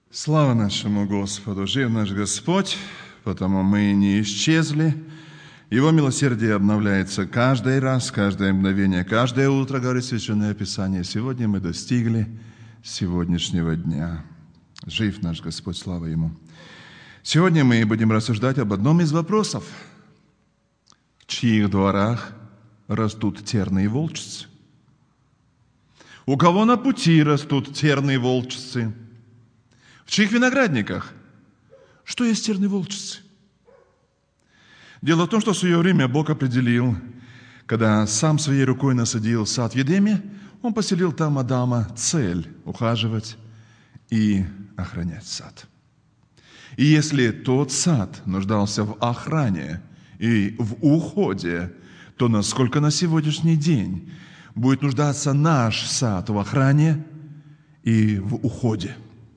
Слава нашему Господу! Жив наш Господь, потому мы не исчезли. Его милосердие обновляется каждый раз, каждое мгновение, каждое утро, говорит Священное Писание. Сегодня мы достигли сегодняшнего дня. Жив наш Господь, слава Ему! Сегодня мы будем рассуждать об одном из вопросов. В чьих дворах растут терны и волчицы? У кого на пути растут терны и волчицы? В чьих виноградниках? Что есть терны и волчицы? Дело в том, что в свое время Бог определил, когда сам своей рукой насадил сад в Едеме, Он поселил там Адама цель ухаживать и охранять сад. И если тот сад нуждался в охране и в уходе, то насколько на сегодняшний день будет нуждаться наш сад в охране и в уходе?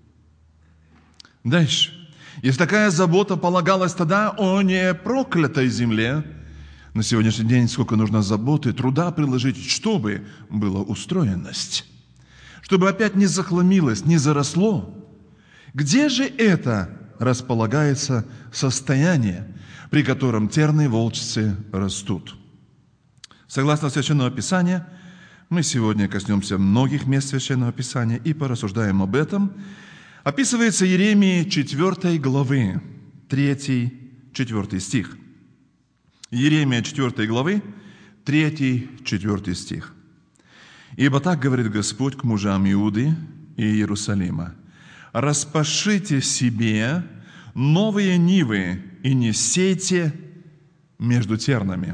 Дальше. Если такая забота полагалась тогда о непроклятой земле, на сегодняшний день сколько нужно заботы, труда приложить, чтобы была устроенность, чтобы опять не захламилось, не заросло. Где же это располагается состояние, при котором терны и волчицы растут? Согласно Священного Писания, мы сегодня коснемся многих мест Священного Писания и порассуждаем об этом. Описывается Иеремии 4 главы, 3-4 стих. Иеремия 4 главы, 3-4 стих. «Ибо так говорит Господь к мужам Иуды и Иерусалима: распашите себе новые нивы и не сейте между тернами».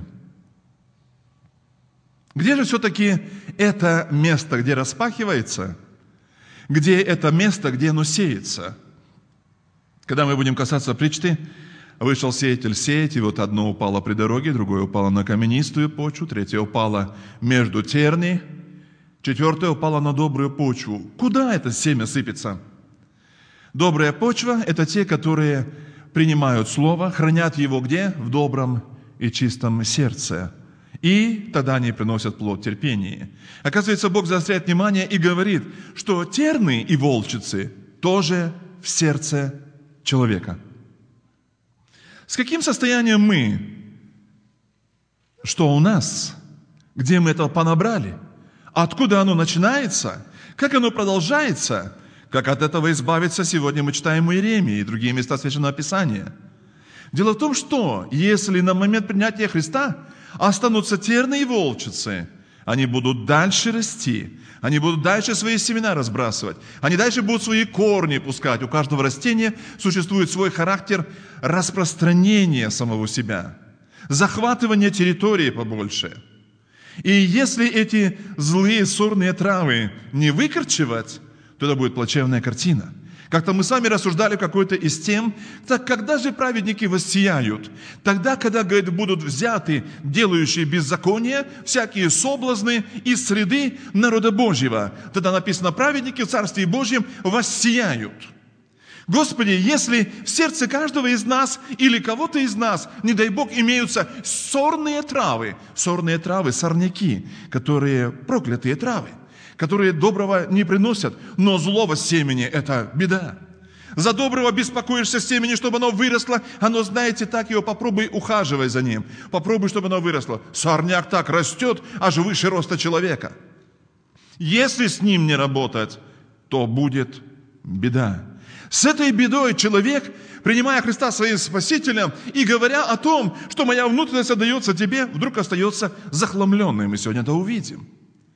Где же все-таки это место, где распахивается? Где это место, где оно сеется? Когда мы будем касаться притчи, вышел сеятель сеять, и вот одно упало при дороге, другое упало на каменистую почву, третье упало между терни, четвертое упало на добрую почву. Куда это семя сыпется? Добрая почва – это те, которые принимают слово, хранят его где? В добром и чистом сердце. И тогда они приносят плод терпения. Оказывается, Бог заостряет внимание и говорит, что терны и волчицы тоже в сердце человека. С каким состоянием мы? Что у нас? Где мы это понабрали? Откуда оно начинается? Как оно продолжается? Как от этого избавиться, сегодня мы читаем у Иеремии и другие места Священного Писания. Дело в том, что если на момент принятия Христа останутся терны и волчицы, они будут дальше расти, они будут дальше свои семена разбрасывать, они дальше будут свои корни пускать. У каждого растения существует свой характер распространения самого себя, захватывания территории побольше. И если эти злые сорные травы не выкорчевать, то это будет плачевная картина. Как-то мы с вами рассуждали какой-то из тем, так когда же праведники воссияют? Тогда, когда, говорит, будут взяты делающие беззаконие, всякие соблазны из среды народа Божьего. Тогда написано, праведники в Царстве Божьем воссияют. Господи, если в сердце каждого из нас или кого-то из нас, не дай Бог, имеются сорные травы, сорняки, которые проклятые травы, которые доброго не приносят, но злого семени – это беда. За доброго беспокоишься семени, чтобы оно выросло, оно, знаете, так его попробуй ухаживай за ним, попробуй, чтобы оно выросло. Сорняк так растет, аж выше роста человека. Если с ним не работать, то будет беда. С этой бедой человек, принимая Христа своим Спасителем и говоря о том, что моя внутренность отдается тебе, вдруг остается захламленным. Мы сегодня это увидим.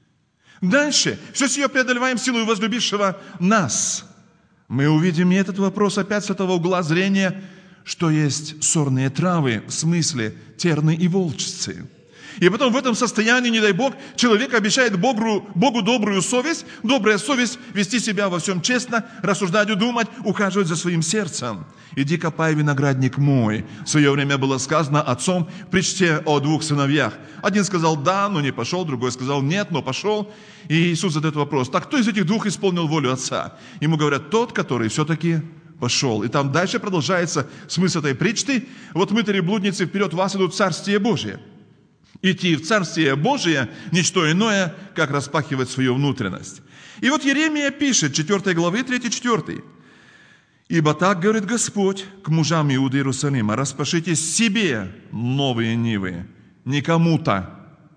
Дальше, все сие преодолеваем силой возлюбившего нас. Мы увидим и этот вопрос опять с этого угла зрения, что есть сорные травы, в смысле терны и волчицы. И потом в этом состоянии, не дай Бог, человек обещает Богу добрую совесть, добрая совесть вести себя во всем честно, рассуждать и думать, ухаживать за своим сердцем. «Иди копай виноградник мой». В свое время было сказано отцом в притче о двух сыновьях. Один сказал «да», но не пошел, другой сказал «нет», но пошел. И Иисус задает вопрос: так кто из этих двух исполнил волю Отца? Ему говорят: тот, который все-таки пошел. И там дальше продолжается смысл этой притчи. Вот мытари, блудницы, вперед вас идут в Царствие Божие. Идти в Царствие Божие – ничто иное, как распахивать свою внутренность. И вот Иеремия пишет, 4 главы, 3-4. Ибо так говорит Господь к мужам Иуды Иерусалима: распашите себе новые нивы, не кому-то.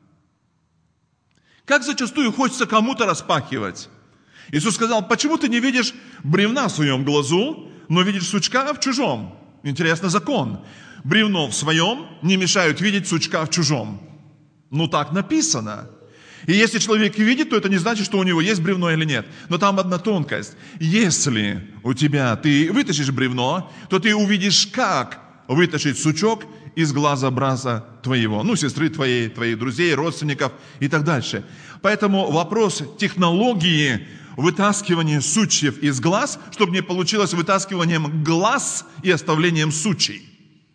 Как зачастую хочется кому-то распахивать. Иисус сказал: почему ты не видишь бревна в своем глазу, но видишь сучка в чужом? Интересный закон. Бревно в своем не мешают видеть сучка в чужом. Ну так написано. И если человек видит, то это не значит, что у него есть бревно или нет. Но там одна тонкость. Если у тебя ты вытащишь бревно, то ты увидишь, как вытащить сучок из глаза брата твоего, ну, сестры твоей, твоих друзей, родственников и так дальше. Поэтому вопрос технологии вытаскивания сучьев из глаз, чтобы не получилось вытаскиванием глаз и оставлением сучей.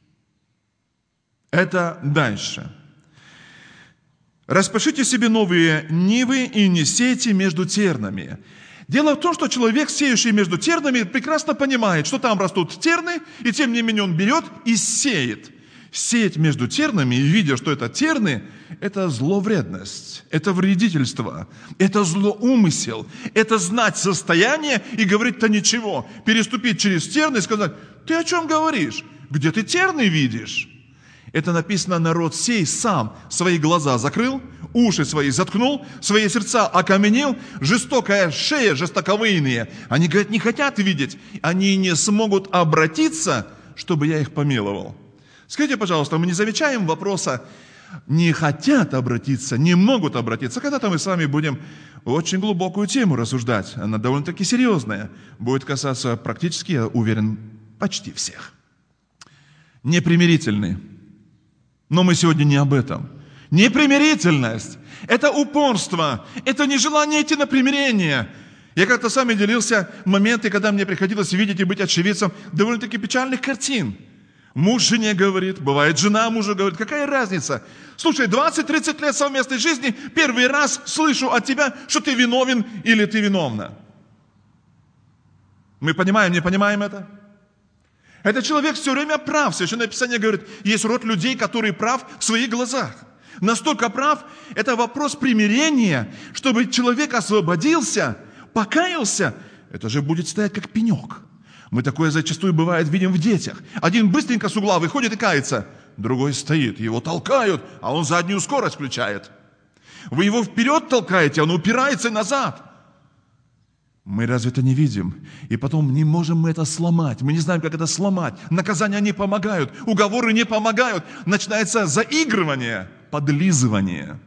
Это дальше. Распашите себе новые нивы и не сейте между тернами. Дело в том, что человек, сеющий между тернами, прекрасно понимает, что там растут терны, и тем не менее он берет и сеет. Сеять между тернами, видя, что это терны, это зловредность, это вредительство, это злоумысел, это знать состояние и говорить-то ничего. Переступить через терны и сказать: ты о чем говоришь? Где ты терны видишь? Это написано: народ сей сам свои глаза закрыл, уши свои заткнул, свои сердца окаменел, жестокая шея, жестоковыйные. Они, говорят, не хотят видеть, они не смогут обратиться, чтобы я их помиловал. Скажите, пожалуйста, мы не замечаем вопроса: не хотят обратиться, не могут обратиться? Когда-то мы с вами будем очень глубокую тему рассуждать. Она довольно-таки серьезная. Будет касаться практически, я уверен, почти всех. Непримирительный. Но мы сегодня не об этом. Непримирительность – это упорство, это нежелание идти на примирение. Я как-то с вами делился моменты, когда мне приходилось видеть и быть очевидцем довольно-таки печальных картин. Муж жене говорит, бывает жена мужу говорит: какая разница? Слушай, 20-30 лет совместной жизни, первый раз слышу от тебя, что ты виновен или ты виновна. Мы понимаем, не понимаем это? Этот человек все время прав. Священное Писание говорит, есть род людей, который прав в своих глазах. Настолько прав, это вопрос примирения, чтобы человек освободился, покаялся. Это же будет стоять как пенек. Мы такое зачастую бывает видим в детях. Один быстренько с угла выходит и кается, другой стоит, его толкают, а он заднюю скорость включает. Вы его вперед толкаете, он упирается назад. Мы разве это не видим? И потом не можем мы это сломать. Мы не знаем, как это сломать. Наказания не помогают, уговоры не помогают. Начинается заигрывание, подлизывание.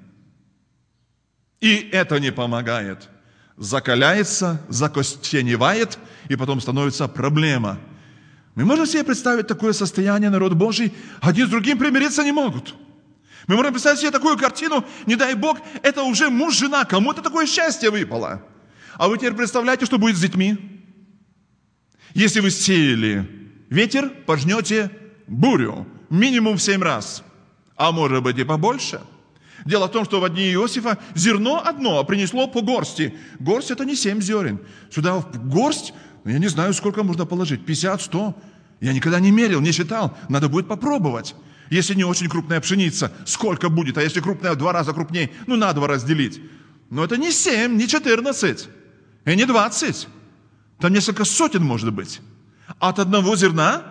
И это не помогает. Закаляется, закостеневает, и потом становится проблема. Мы можем себе представить такое состояние, народ Божий, один с другим примириться не могут. Мы можем представить себе такую картину, не дай Бог, это уже муж, жена, кому-то такое счастье выпало. А вы теперь представляете, что будет с детьми? Если вы сеяли ветер, пожнете бурю. Минимум в 7 раз. А может быть и побольше. Дело в том, что в дни Иосифа зерно одно принесло по горсти. Горсть – это не 7 зерен. Сюда в горсть, я не знаю, сколько можно положить. 50, 100. Я никогда не мерил, не считал. Надо будет попробовать. Если не очень крупная пшеница, сколько будет? А если крупная в 2 раза крупнее, на 2 разделить. Но это не 7, не 14. И не 20. Там несколько сотен может быть. От одного зерна?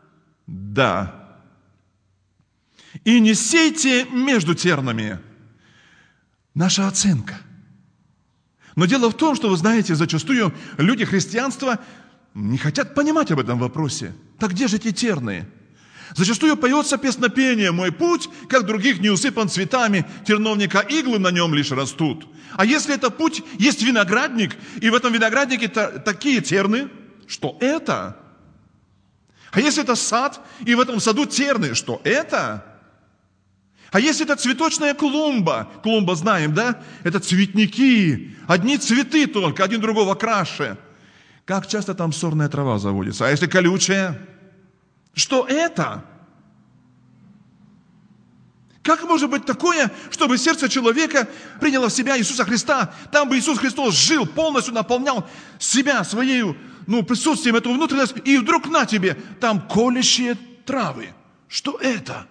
Да. И не сейте между тернами. Наша оценка. Но дело в том, что, вы знаете, зачастую люди христианства не хотят понимать об этом вопросе. Так где же эти терны? Зачастую поется песнопение: «Мой путь, как других, не усыпан цветами, терновника иглы на нем лишь растут». А если это путь, есть виноградник, и в этом винограднике такие терны, что это? А если это сад, и в этом саду терны, что это? А если это цветочная клумба, клумба знаем, да? Это цветники, одни цветы только, один другого краше. Как часто там сорная трава заводится? А если колючая? Что это? Как может быть такое, чтобы сердце человека приняло в себя Иисуса Христа? Там бы Иисус Христос жил, полностью наполнял себя своей присутствием, эту внутренность, и вдруг на тебе, там колющие травы. Что это?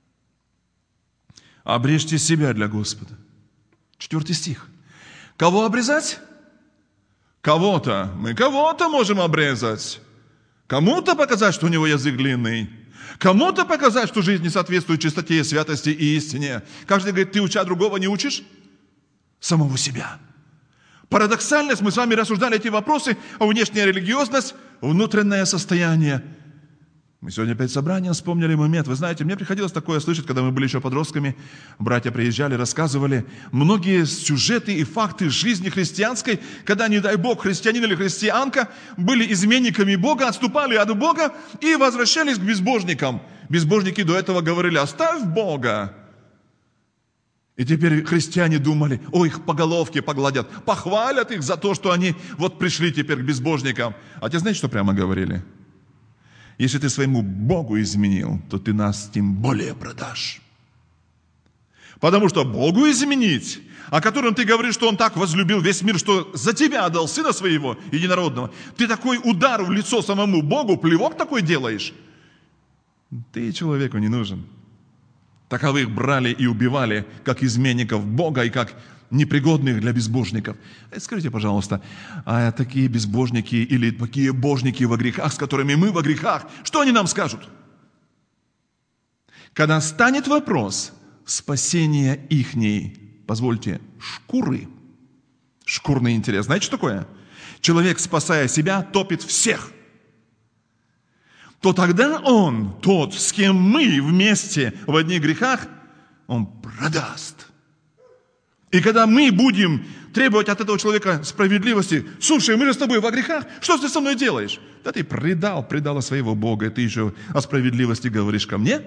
Обрежьте себя для Господа. 4 стих. Кого обрезать? Кого-то. Мы кого-то можем обрезать. Кому-то показать, что у него язык длинный. Кому-то показать, что жизнь не соответствует чистоте, святости и истине. Каждый говорит, ты уча другого не учишь? Самого себя. Парадоксальность, мы с вами рассуждали эти вопросы, а внешняя религиозность, внутреннее состояние. Мы сегодня перед собранием вспомнили момент. Вы знаете, мне приходилось такое слышать, когда мы были еще подростками. Братья приезжали, рассказывали многие сюжеты и факты жизни христианской, когда, не дай Бог, христианин или христианка были изменниками Бога, отступали от Бога и возвращались к безбожникам. Безбожники до этого говорили, оставь Бога. И теперь христиане думали, их по головке погладят, похвалят их за то, что они вот пришли теперь к безбожникам. А те знаете, что прямо говорили? Если ты своему Богу изменил, то ты нас тем более продашь. Потому что Богу изменить, о котором ты говоришь, что Он так возлюбил весь мир, что за тебя отдал Сына Своего Единородного, ты такой удар в лицо самому Богу, плевок такой делаешь, ты человеку не нужен. Таковых брали и убивали, как изменников Бога и как непригодных для безбожников. Скажите, пожалуйста, а такие безбожники или такие божники во грехах, с которыми мы во грехах, что они нам скажут? Когда станет вопрос спасения ихней, позвольте, шкуры, шкурный интерес, знаете, что такое? Человек, спасая себя, топит всех. То тогда он, тот, с кем мы вместе в одних грехах, он продаст. И когда мы будем требовать от этого человека справедливости, слушай, мы же с тобой во грехах, что ты со мной делаешь? Да ты предала своего Бога, и ты еще о справедливости говоришь ко мне?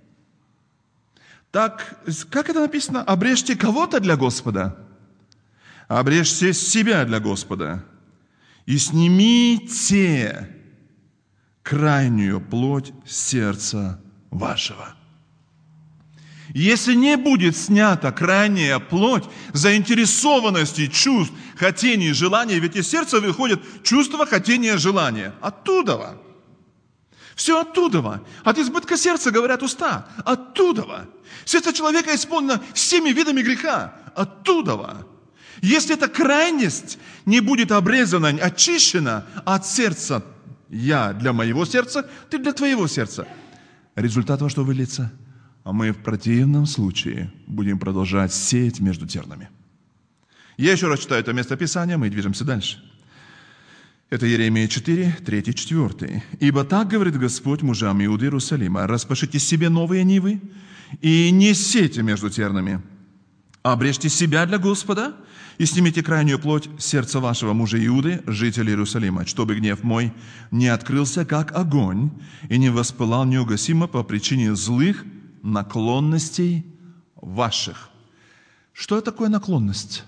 Так, как это написано? Обрежьте кого-то для Господа, обрежьте себя для Господа, и снимите крайнюю плоть сердца вашего. Если не будет снята крайняя плоть заинтересованности, чувств, хотений, желаний, ведь из сердца выходит чувство, хотение, желание. Оттуда. Все оттуда. От избытка сердца говорят уста. Оттуда. Сердце человека исполнено всеми видами греха. Оттуда. Если эта крайность не будет обрезана, очищена от сердца, я для моего сердца, ты для твоего сердца, результат во что выльется? А мы в противном случае будем продолжать сеять между тернами. Я еще раз читаю это местописание, мы движемся дальше. Это Иеремия 4, 3, 4. «Ибо так говорит Господь мужам Иуды Иерусалима, распашите себе новые нивы и не сейте между тернами. Обрежьте себя для Господа и снимите крайнюю плоть сердца вашего мужа Иуды, жителя Иерусалима, чтобы гнев мой не открылся, как огонь, и не воспылал неугасимо по причине злых наклонностей ваших». Что такое наклонность?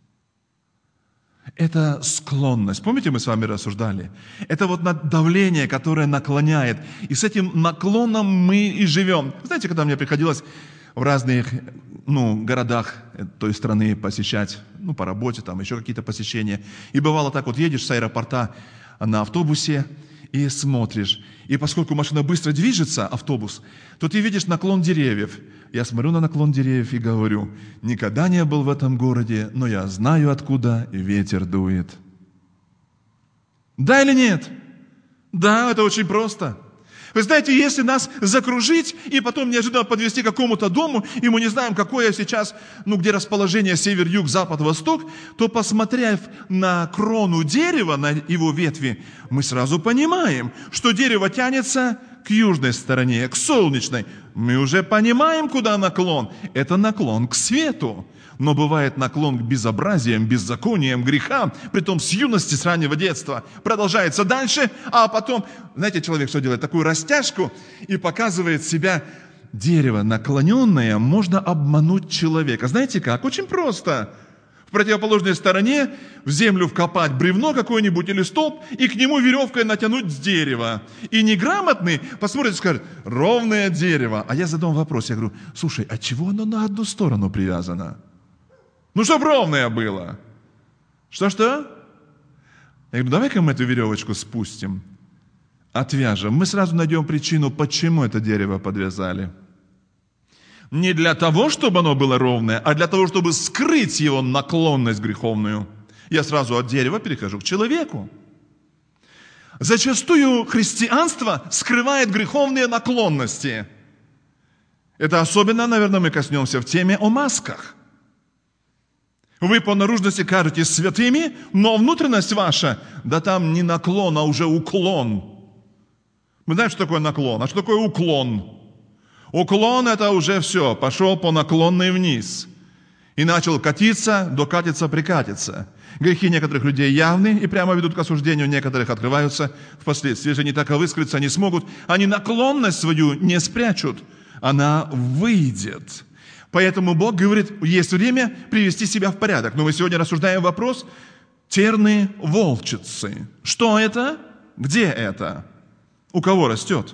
Это склонность. Помните, мы с вами рассуждали? Это вот давление, которое наклоняет. И с этим наклоном мы и живем. Знаете, когда мне приходилось в разных городах той страны посещать, по работе, там еще какие-то посещения. И бывало так, вот едешь с аэропорта на автобусе и смотришь. И поскольку машина быстро движется, автобус, то ты видишь наклон деревьев. Я смотрю на наклон деревьев и говорю, никогда не был в этом городе, но я знаю, откуда ветер дует. Да или нет? Да, это очень просто. Вы знаете, если нас закружить и потом неожиданно подвести к какому-то дому, и мы не знаем, какое сейчас, где расположение север, юг, запад, восток, то, посмотрев на крону дерева, на его ветви, мы сразу понимаем, что дерево тянется к южной стороне, к солнечной. Мы уже понимаем, куда наклон. Это наклон к свету. Но бывает наклон к безобразиям, беззакониям, грехам, притом с юности, с раннего детства. Продолжается дальше, а потом, знаете, человек что делает? Такую растяжку и показывает себя. Дерево наклоненное, можно обмануть человека. Знаете как? Очень просто. В противоположной стороне в землю вкопать бревно какое-нибудь или столб и к нему веревкой натянуть с дерева. И неграмотный посмотрит и скажет, ровное дерево. А я задам вопрос, я говорю, слушай, а чего оно на одну сторону привязано? Чтобы ровное было. Что? Я говорю, давай-ка мы эту веревочку спустим, отвяжем. Мы сразу найдем причину, почему это дерево подвязали. Не для того, чтобы оно было ровное, а для того, чтобы скрыть его наклонность греховную. Я сразу от дерева перехожу к человеку. Зачастую христианство скрывает греховные наклонности. Это особенно, наверное, мы коснемся в теме о масках. Вы по наружности кажетесь святыми, но внутренность ваша, да там не наклон, а уже уклон. Мы знаем, что такое наклон, а что такое уклон? Уклон – это уже все, пошел по наклонной вниз. И начал катиться, докатиться, прикатиться. Грехи некоторых людей явны и прямо ведут к осуждению, некоторых открываются впоследствии. Если они таковы, скрыться не смогут, они наклонность свою не спрячут, она выйдет. Поэтому Бог говорит, есть время привести себя в порядок. Но мы сегодня рассуждаем вопрос терны волчицы. Что это? Где это? У кого растет?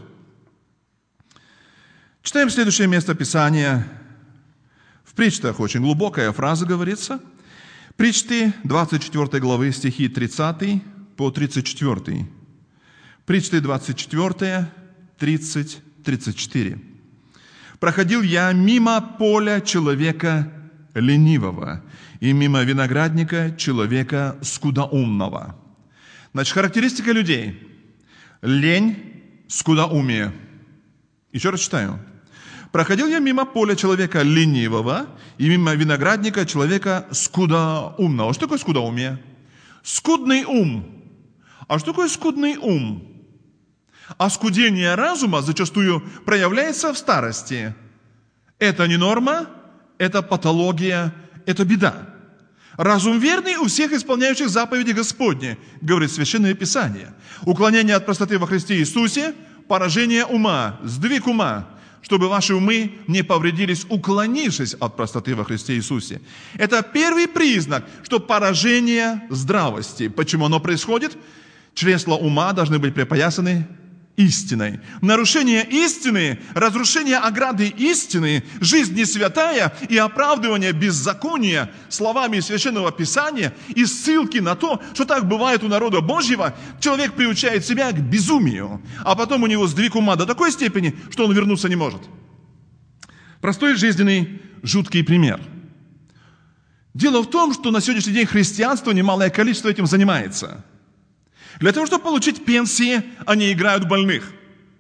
Читаем следующее место Писания. В притчах очень глубокая фраза говорится. Притчи 24 главы, стихи 30 по 34. Притчи 24, 30, 34. «Проходил я мимо поля человека ленивого и мимо виноградника человека скудоумного». Значит, характеристика людей. Лень, скудоумие. Еще раз читаю. «Проходил я мимо поля человека ленивого и мимо виноградника человека скудоумного». Что такое скудоумие? Скудный ум. А что такое скудный ум? Оскудение разума зачастую проявляется в старости. Это не норма, это патология, это беда. Разум верный у всех исполняющих заповеди Господни, говорит Священное Писание. Уклонение от простоты во Христе Иисусе, поражение ума, сдвиг ума, чтобы ваши умы не повредились, уклонившись от простоты во Христе Иисусе. Это первый признак, что поражение здравости. Почему оно происходит? Чресла ума должны быть припоясаны истиной. Нарушение истины, разрушение ограды истины, жизнь не святая и оправдывание беззакония словами Священного Писания и ссылки на то, что так бывает у народа Божьего, человек приучает себя к безумию, а потом у него сдвиг ума до такой степени, что он вернуться не может. Простой жизненный жуткий пример. Дело в том, что на сегодняшний день христианство немалое количество этим занимается. Для того, чтобы получить пенсии, они играют больных.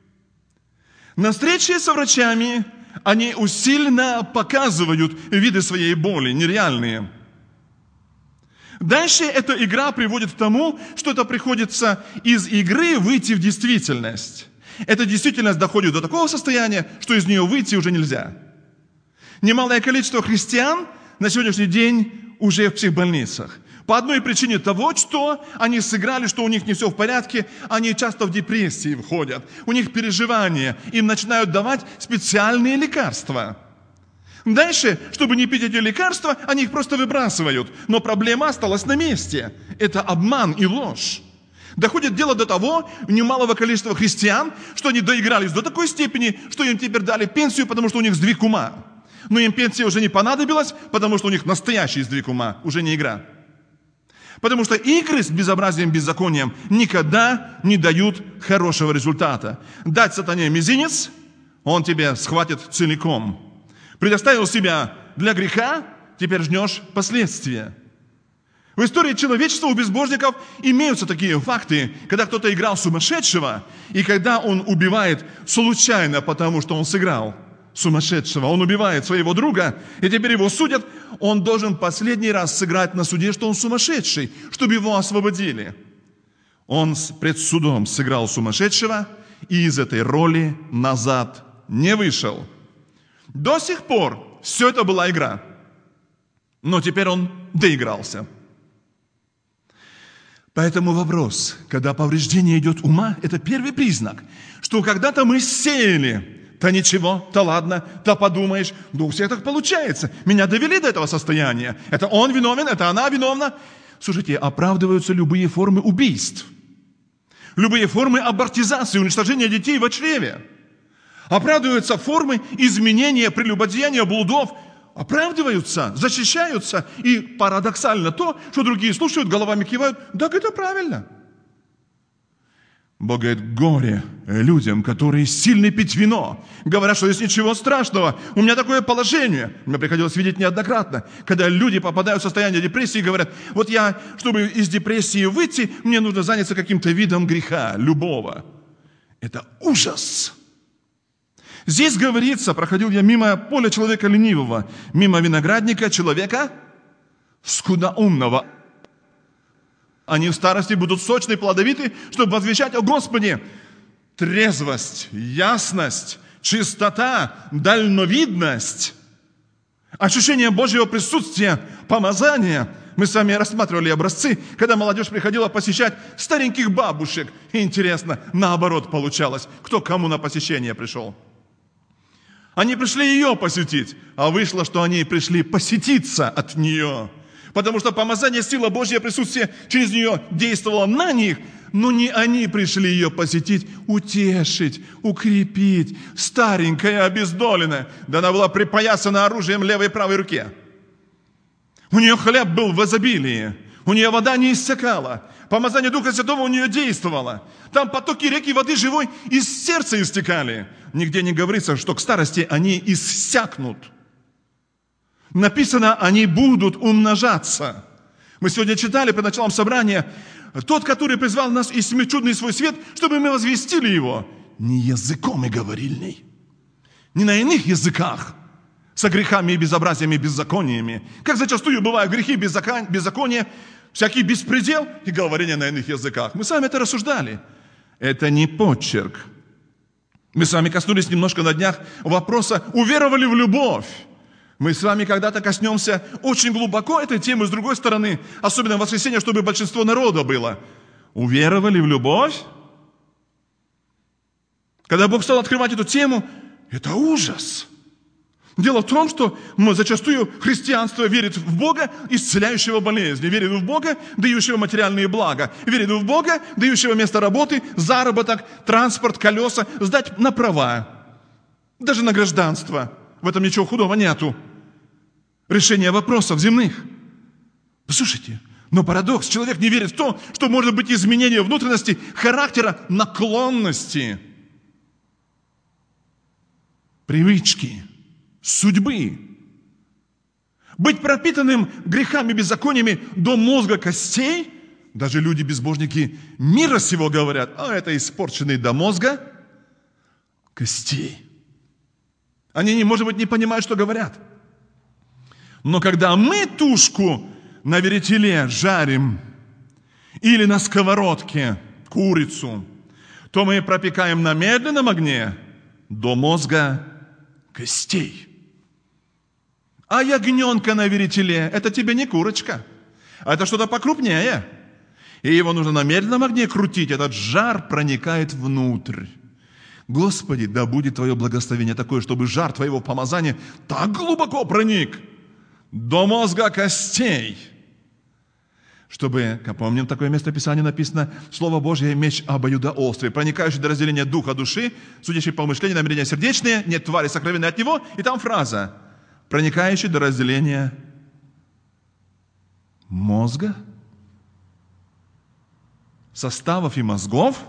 На встрече со врачами они усиленно показывают виды своей боли, нереальные. Дальше эта игра приводит к тому, что это приходится из игры выйти в действительность. Эта действительность доходит до такого состояния, что из нее выйти уже нельзя. Немалое количество христиан на сегодняшний день уже в психбольницах. По одной причине того, что они сыграли, что у них не все в порядке, они часто в депрессии входят, у них переживания, им начинают давать специальные лекарства. Дальше, чтобы не пить эти лекарства, они их просто выбрасывают, но проблема осталась на месте. Это обман и ложь. Доходит дело до того, немалого количества христиан, что они доигрались до такой степени, что им теперь дали пенсию, потому что у них сдвиг ума. Но им пенсия уже не понадобилась, потому что у них настоящий сдвиг ума, уже не игра. Потому что игры с безобразием, беззаконием никогда не дают хорошего результата. Дать сатане мизинец, он тебе схватит целиком. Предоставил себя для греха, теперь жнешь последствия. В истории человечества у безбожников имеются такие факты, когда кто-то играл сумасшедшего, и когда он убивает случайно, потому что он сыграл сумасшедшего, он убивает своего друга, и теперь его судят, он должен последний раз сыграть на суде, что он сумасшедший, чтобы его освободили. Он пред судом сыграл сумасшедшего, и из этой роли назад не вышел. До сих пор все это была игра, но теперь он доигрался. Поэтому вопрос, когда повреждение идет ума, это первый признак, что когда-то мы сеяли. Да ничего, да ладно, да подумаешь, да у всех так получается. Меня довели до этого состояния. Это он виновен, это она виновна. Слушайте, оправдываются любые формы убийств. Любые формы абортизации, уничтожения детей во чреве. Оправдываются формы изменения, прелюбодеяния, блудов. Оправдываются, защищаются. И парадоксально то, что другие слушают, головами кивают. Так это правильно. Бог говорит: горе людям, которые сильны пить вино. Говорят, что здесь ничего страшного. У меня такое положение. Мне приходилось видеть неоднократно, когда люди попадают в состояние депрессии и говорят: вот я, чтобы из депрессии выйти, мне нужно заняться каким-то видом греха, любого. Это ужас. Здесь говорится: проходил я мимо поля человека ленивого, мимо виноградника человека скудоумного. Они в старости будут сочны и плодовиты, чтобы возвещать о Господе. Трезвость, ясность, чистота, дальновидность, ощущение Божьего присутствия, помазания. Мы с вами рассматривали образцы, когда молодежь приходила посещать стареньких бабушек. И интересно, наоборот получалось, кто кому на посещение пришел. Они пришли ее посетить, а вышло, что они пришли посетиться от нее. Потому что помазание, сила Божье присутствие через нее действовало на них, но не они пришли ее посетить, утешить, укрепить. Старенькая, обездоленная, да она была припоясана оружием левой и правой руке. У нее хлеб был в изобилии, у нее вода не иссякала, помазание Духа Святого у нее действовало. Там потоки реки воды живой из сердца истекали. Нигде не говорится, что к старости они иссякнут. Написано: они будут умножаться. Мы сегодня читали перед началом собрания: тот, который призвал нас из тьмы чудный свой свет, чтобы мы возвестили его не языком и говорильней, не на иных языках, со грехами и безобразиями и беззакониями, как зачастую бывают грехи, беззакония, всякий беспредел и говорение на иных языках. Мы с вами это рассуждали. Это не почерк. Мы с вами коснулись немножко на днях вопроса: уверовали в любовь. Мы с вами когда-то коснемся очень глубоко этой темы с другой стороны, особенно в воскресенье, чтобы большинство народа было. Уверовали в любовь? Когда Бог стал открывать эту тему, это ужас. Дело в том, что зачастую христианство верит в Бога, исцеляющего болезни, верит в Бога, дающего материальные блага, верит в Бога, дающего место работы, заработок, транспорт, колеса, сдать на права, даже на гражданство. В этом ничего худого нету. Решение вопросов земных. Послушайте, но парадокс: человек не верит в то, что может быть изменение внутренности, характера, наклонности, привычки, судьбы. Быть пропитанным грехами, беззакониями до мозга костей. Даже люди-безбожники мира сего говорят: а это испорченный до мозга костей. Они, может быть, не понимают, что говорят. Но когда мы тушку на веретеле жарим или на сковородке курицу, то мы пропекаем на медленном огне до мозга костей. А ягненка на веретеле – это тебе не курочка, а это что-то покрупнее. И его нужно на медленном огне крутить, этот жар проникает внутрь. Господи, да будет Твое благословение такое, чтобы жар Твоего помазания так глубоко проник до мозга костей, чтобы, как помним, такое место Писания написано: Слово Божье – меч обоюдоострый, проникающий до разделения духа, души, судящий по мышлению, намерения сердечные, нет твари сокровенной от него. И там фраза: проникающий до разделения мозга, составов и мозгов.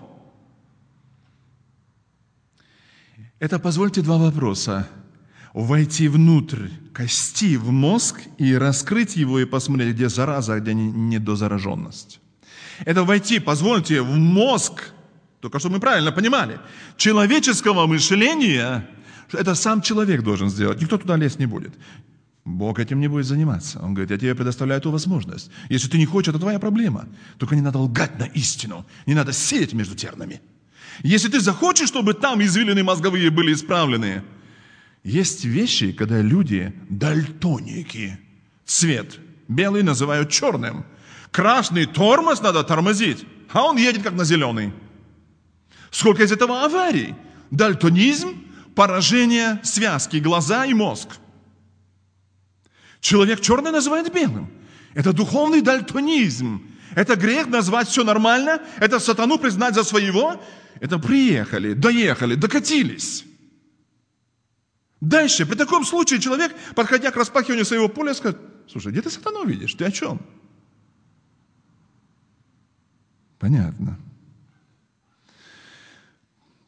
Это, позвольте, два вопроса. Войти внутрь кости, в мозг, и раскрыть его, и посмотреть, где зараза, а где недозараженность. Это войти, позвольте, в мозг, только чтобы мы правильно понимали, человеческого мышления. Это сам человек должен сделать, никто туда лезть не будет. Бог этим не будет заниматься. Он говорит: я тебе предоставляю эту возможность. Если ты не хочешь, это твоя проблема. Только не надо лгать на истину, не надо сеять между тернами. Если ты захочешь, чтобы там извилины мозговые были исправлены. Есть вещи, когда люди дальтоники. Цвет белый называют черным. Красный тормоз надо тормозить, а он едет как на зеленый. Сколько из этого аварий? Дальтонизм, поражение связки, глаза и мозг. Человек черный называет белым. Это духовный дальтонизм. Это грех назвать все нормально. Это сатану признать за своего. Это приехали, доехали, докатились. Дальше, при таком случае человек, подходя к распахиванию своего поля, скажет: слушай, где ты сатану видишь? Ты о чем? Понятно.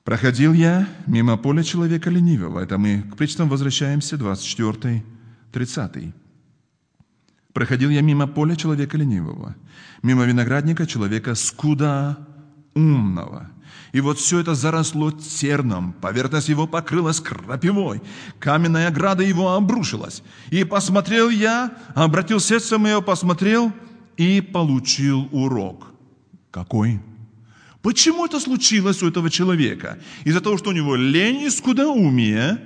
Проходил я мимо поля человека ленивого. Это мы к притчам возвращаемся, 24, 30. Проходил я мимо поля человека ленивого, мимо виноградника человека скудоумного. И вот все это заросло терном, поверхность его покрылась крапивой, каменная ограда его обрушилась. И посмотрел я, обратил сердце мое, посмотрел и получил урок. Какой? Почему это случилось у этого человека? Из-за того, что у него лень и скудоумие,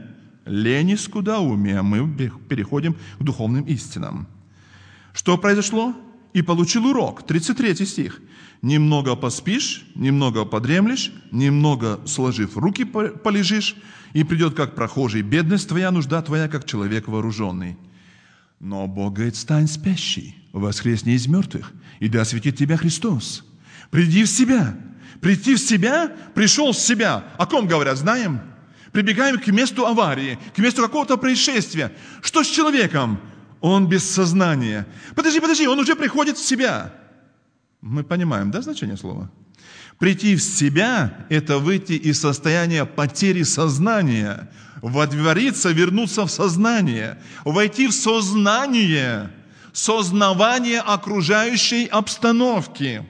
мы переходим к духовным истинам. Что произошло? И получил урок. 33 стих. «Немного поспишь, немного подремлешь, немного сложив руки полежишь, и придет, как прохожий, бедность твоя, нужда твоя, как человек вооруженный. Но Бог говорит, стань спящий, воскресни из мертвых, и да осветит тебя Христос. Приди в себя». Прийти в себя, пришел в себя. О ком говорят, знаем? Прибегаем к месту аварии, к месту какого-то происшествия. Что с человеком? Он без сознания. Подожди, он уже приходит в себя. Мы понимаем, да, значение слова? Прийти в себя – это выйти из состояния потери сознания, водвориться, вернуться в сознание, войти в сознание, сознавание окружающей обстановки.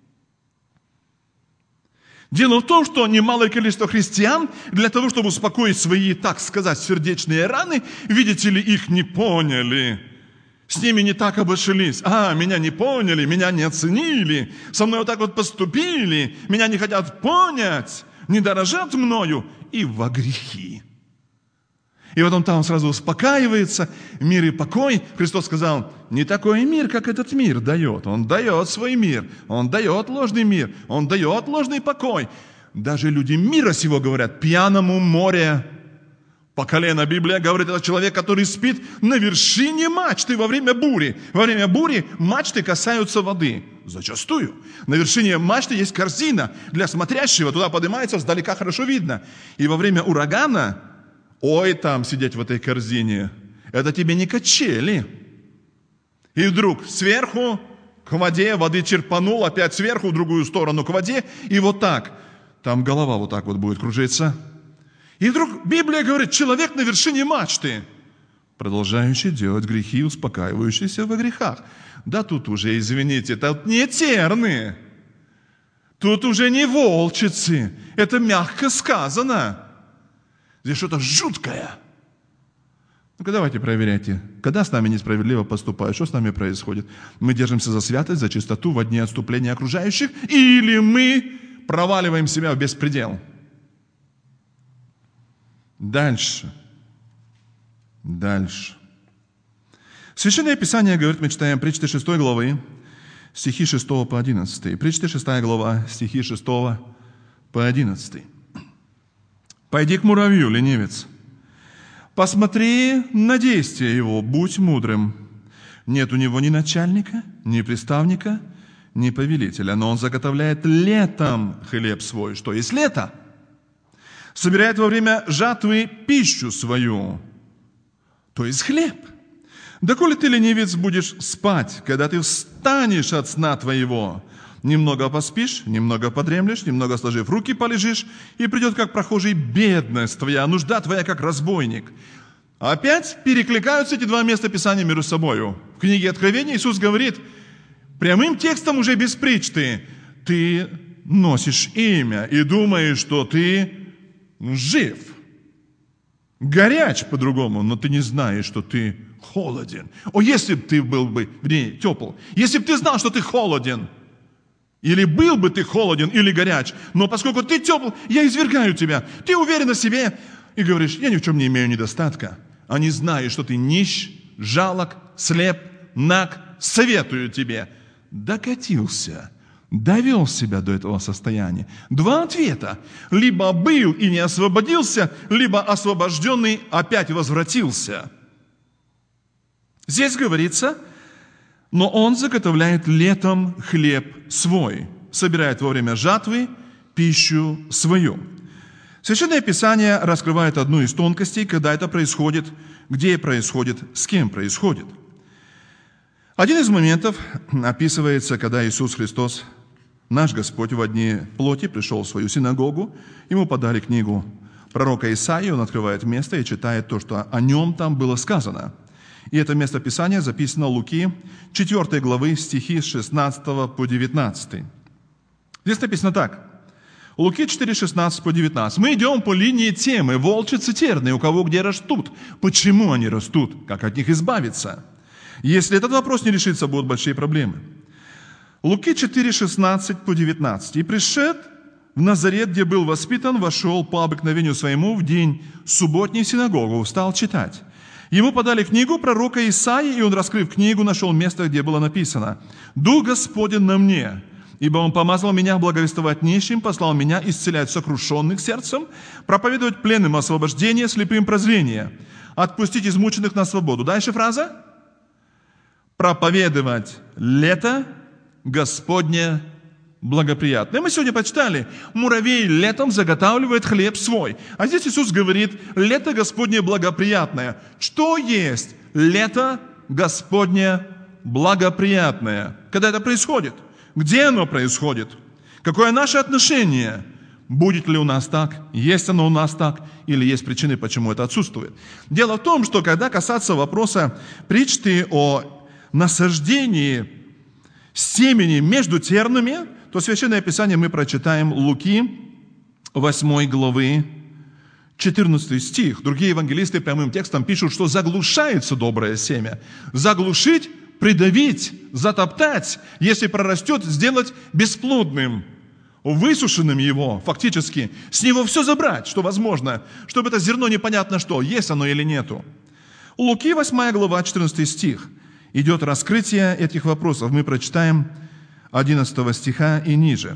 Дело в том, что немалое количество христиан для того, чтобы успокоить свои, так сказать, сердечные раны, видите ли, их не поняли. С ними не так обошлись. Меня не поняли, меня не оценили, со мной вот так вот поступили, меня не хотят понять, не дорожат мною, и во грехи. И потом там сразу успокаивается, мир и покой. Христос сказал, не такой мир, как этот мир дает. Он дает свой мир, он дает ложный мир, он дает ложный покой. Даже люди мира сего говорят, пьяному море по колено. Библия говорит, это человек, который спит на вершине мачты во время бури. Во время бури мачты касаются воды. Зачастую. На вершине мачты есть корзина для смотрящего. Туда поднимается, сдалека хорошо видно. И во время урагана, там сидеть в этой корзине, это тебе не качели. И вдруг сверху к воде, воды черпанул, опять сверху в другую сторону к воде, и вот так. Там голова вот так вот будет кружиться. И вдруг Библия говорит, человек на вершине мачты, продолжающий делать грехи, успокаивающийся во грехах. Да тут уже, извините, тут не терны, тут уже не волчицы, это мягко сказано. Здесь что-то жуткое. Ну-ка давайте проверяйте, когда с нами несправедливо поступают, что с нами происходит? Мы держимся за святость, за чистоту во дни отступления окружающих, или мы проваливаем себя в беспредел? Дальше. Священное Писание говорит, мы читаем Притчи 6 главы, стихи 6 по 11. Притчи 6 глава, стихи 6 по 11. «Пойди к муравью, ленивец, посмотри на действия его, будь мудрым. Нет у него ни начальника, ни приставника, ни повелителя, но он заготовляет летом хлеб свой». Что есть лето? Собирает во время жатвы пищу свою, то есть хлеб. «Доколе ты, ленивец, будешь спать, когда ты встанешь от сна твоего? Немного поспишь, немного подремлешь, немного сложив руки полежишь, и придет, как прохожий, бедность твоя, нужда твоя, как разбойник». Опять перекликаются эти два места Писания между собою. В книге Откровения Иисус говорит, прямым текстом уже без притч ты носишь имя и думаешь, что ты жив. Горяч по-другому, но ты не знаешь, что ты холоден. Если бы ты был бы, тепл, если бы ты знал, что ты холоден, или был бы ты холоден, или горяч, но поскольку ты тепл, я извергаю тебя. Ты уверен в себе и говоришь, я ни в чем не имею недостатка. А не знаешь, что ты нищ, жалок, слеп, наг, советую тебе. Докатился, довел себя до этого состояния. Два ответа. Либо был и не освободился, либо освобожденный опять возвратился. Здесь говорится, но он заготовляет летом хлеб свой, собирает во время жатвы пищу свою. Священное Писание раскрывает одну из тонкостей, когда это происходит, где происходит, с кем происходит. Один из моментов описывается, когда Иисус Христос Наш Господь во дни плоти пришел в свою синагогу, ему подали книгу пророка Исаии, он открывает место и читает то, что о нем там было сказано. И это местописание записано в Луки, 4 главы, стихи с 16 по 19. Здесь написано так. Луки 4, 16 по 19. Мы идем по линии темы волчицы терны, у кого где растут. Почему они растут? Как от них избавиться? Если этот вопрос не решится, будут большие проблемы. Луки 4, 16 по 19. «И пришед в Назарет, где был воспитан, вошел по обыкновению своему в день субботний в синагогу, стал читать. Ему подали книгу пророка Исаии, и он, раскрыв книгу, нашел место, где было написано: «Дух Господень на мне, ибо Он помазал меня благовествовать нищим, послал меня исцелять сокрушенных сердцем, проповедовать пленным освобождение, слепым прозрение, отпустить измученных на свободу». Дальше фраза. «Проповедовать лето Господне благоприятное». Мы сегодня почитали, муравей летом заготавливает хлеб свой. А здесь Иисус говорит, лето Господне благоприятное. Что есть лето Господне благоприятное? Когда это происходит? Где оно происходит? Какое наше отношение? Будет ли у нас так? Есть оно у нас так? Или есть причины, почему это отсутствует? Дело в том, что когда касаться вопроса притчи о насаждении семени между тернами, то Священное Писание мы прочитаем Луки 8 главы 14 стих. Другие евангелисты прямым текстом пишут, что заглушается доброе семя. Заглушить, придавить, затоптать, если прорастет, сделать бесплодным, высушенным его, фактически, с него все забрать, что возможно, чтобы это зерно непонятно что, есть оно или нету. У Луки 8 глава 14 стих идет раскрытие этих вопросов. Мы прочитаем 11 стиха и ниже.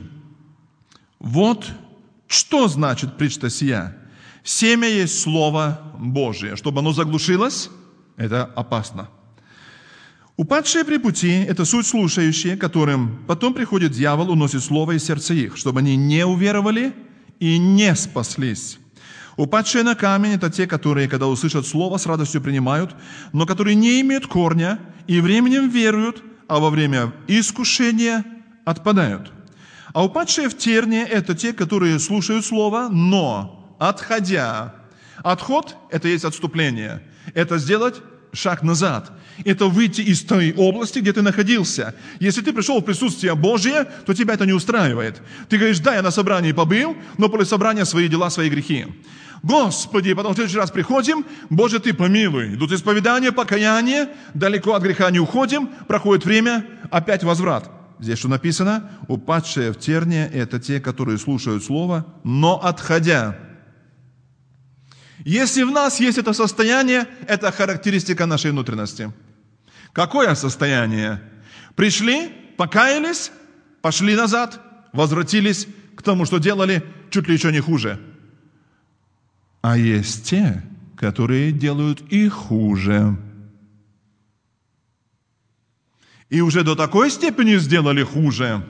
«Вот что значит притча сия. Семя есть Слово Божие. Чтобы оно заглушилось, это опасно. Упадшие при пути – это суть слушающие, которым потом приходит дьявол, уносит слово из сердца их, чтобы они не уверовали и не спаслись. Упадшие на камень – это те, которые, когда услышат слово, с радостью принимают, но которые не имеют корня и временем веруют, а во время искушения отпадают. А упадшие в терне – это те, которые слушают слово, но отходя. Отход – это есть отступление. Это сделать шаг назад. Это выйти из той области, где ты находился. Если ты пришел в присутствие Божие, то тебя это не устраивает. Ты говоришь, да, я на собрании побыл, но после собрания свои дела, свои грехи. Господи, потом в следующий раз приходим, Боже, Ты помилуй. Идут исповедания, покаяние, далеко от греха не уходим, проходит время, опять возврат. Здесь что написано? Упадшие в терне – это те, которые слушают Слово, но отходя. Если в нас есть это состояние, это характеристика нашей внутренности. Какое состояние? Пришли, покаялись, пошли назад, возвратились к тому, что делали, чуть ли еще не хуже. А есть те, которые делают и хуже. И уже до такой степени сделали хуже.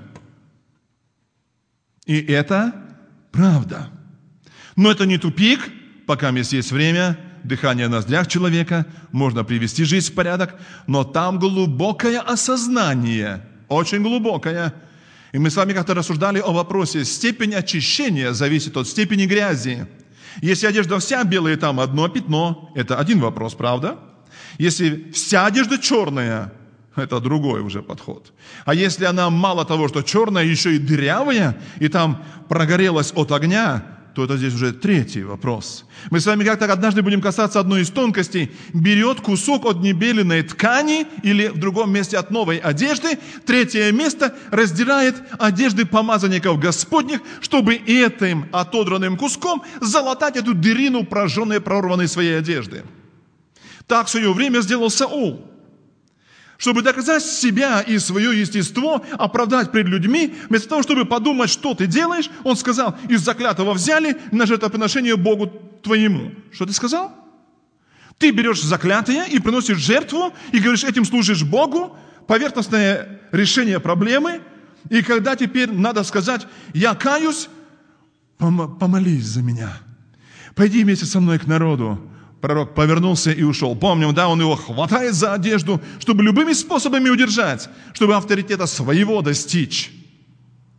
И это правда. Но это не тупик, пока есть время, дыхание в ноздрях человека, можно привести жизнь в порядок, но там глубокое осознание, очень глубокое. И мы с вами как-то рассуждали о вопросе, степень очищения зависит от степени грязи. Если одежда вся белая, там одно пятно, это один вопрос, правда? Если вся одежда черная, это другой уже подход. А если она мало того, что черная, еще и дырявая, и там прогорелась от огня, то это здесь уже третий вопрос. Мы с вами как-то однажды будем касаться одной из тонкостей. Берет кусок от небеленной ткани или в другом месте от новой одежды, третье место раздирает одежды помазанников Господних, чтобы этим отодранным куском залатать эту дырину, прожженной, прорванной своей одежды. Так в свое время сделал Саул. Чтобы доказать себя и свое естество, оправдать пред людьми, вместо того, чтобы подумать, что ты делаешь, он сказал, из заклятого взяли на жертвоприношение Богу твоему. Что ты сказал? Ты берешь заклятое и приносишь жертву, и говоришь, этим служишь Богу, поверхностное решение проблемы, и когда теперь надо сказать, я каюсь, помолись за меня, пойди вместе со мной к народу. Пророк повернулся и ушел. Помним, да, он его хватает за одежду, чтобы любыми способами удержать, чтобы авторитета своего достичь.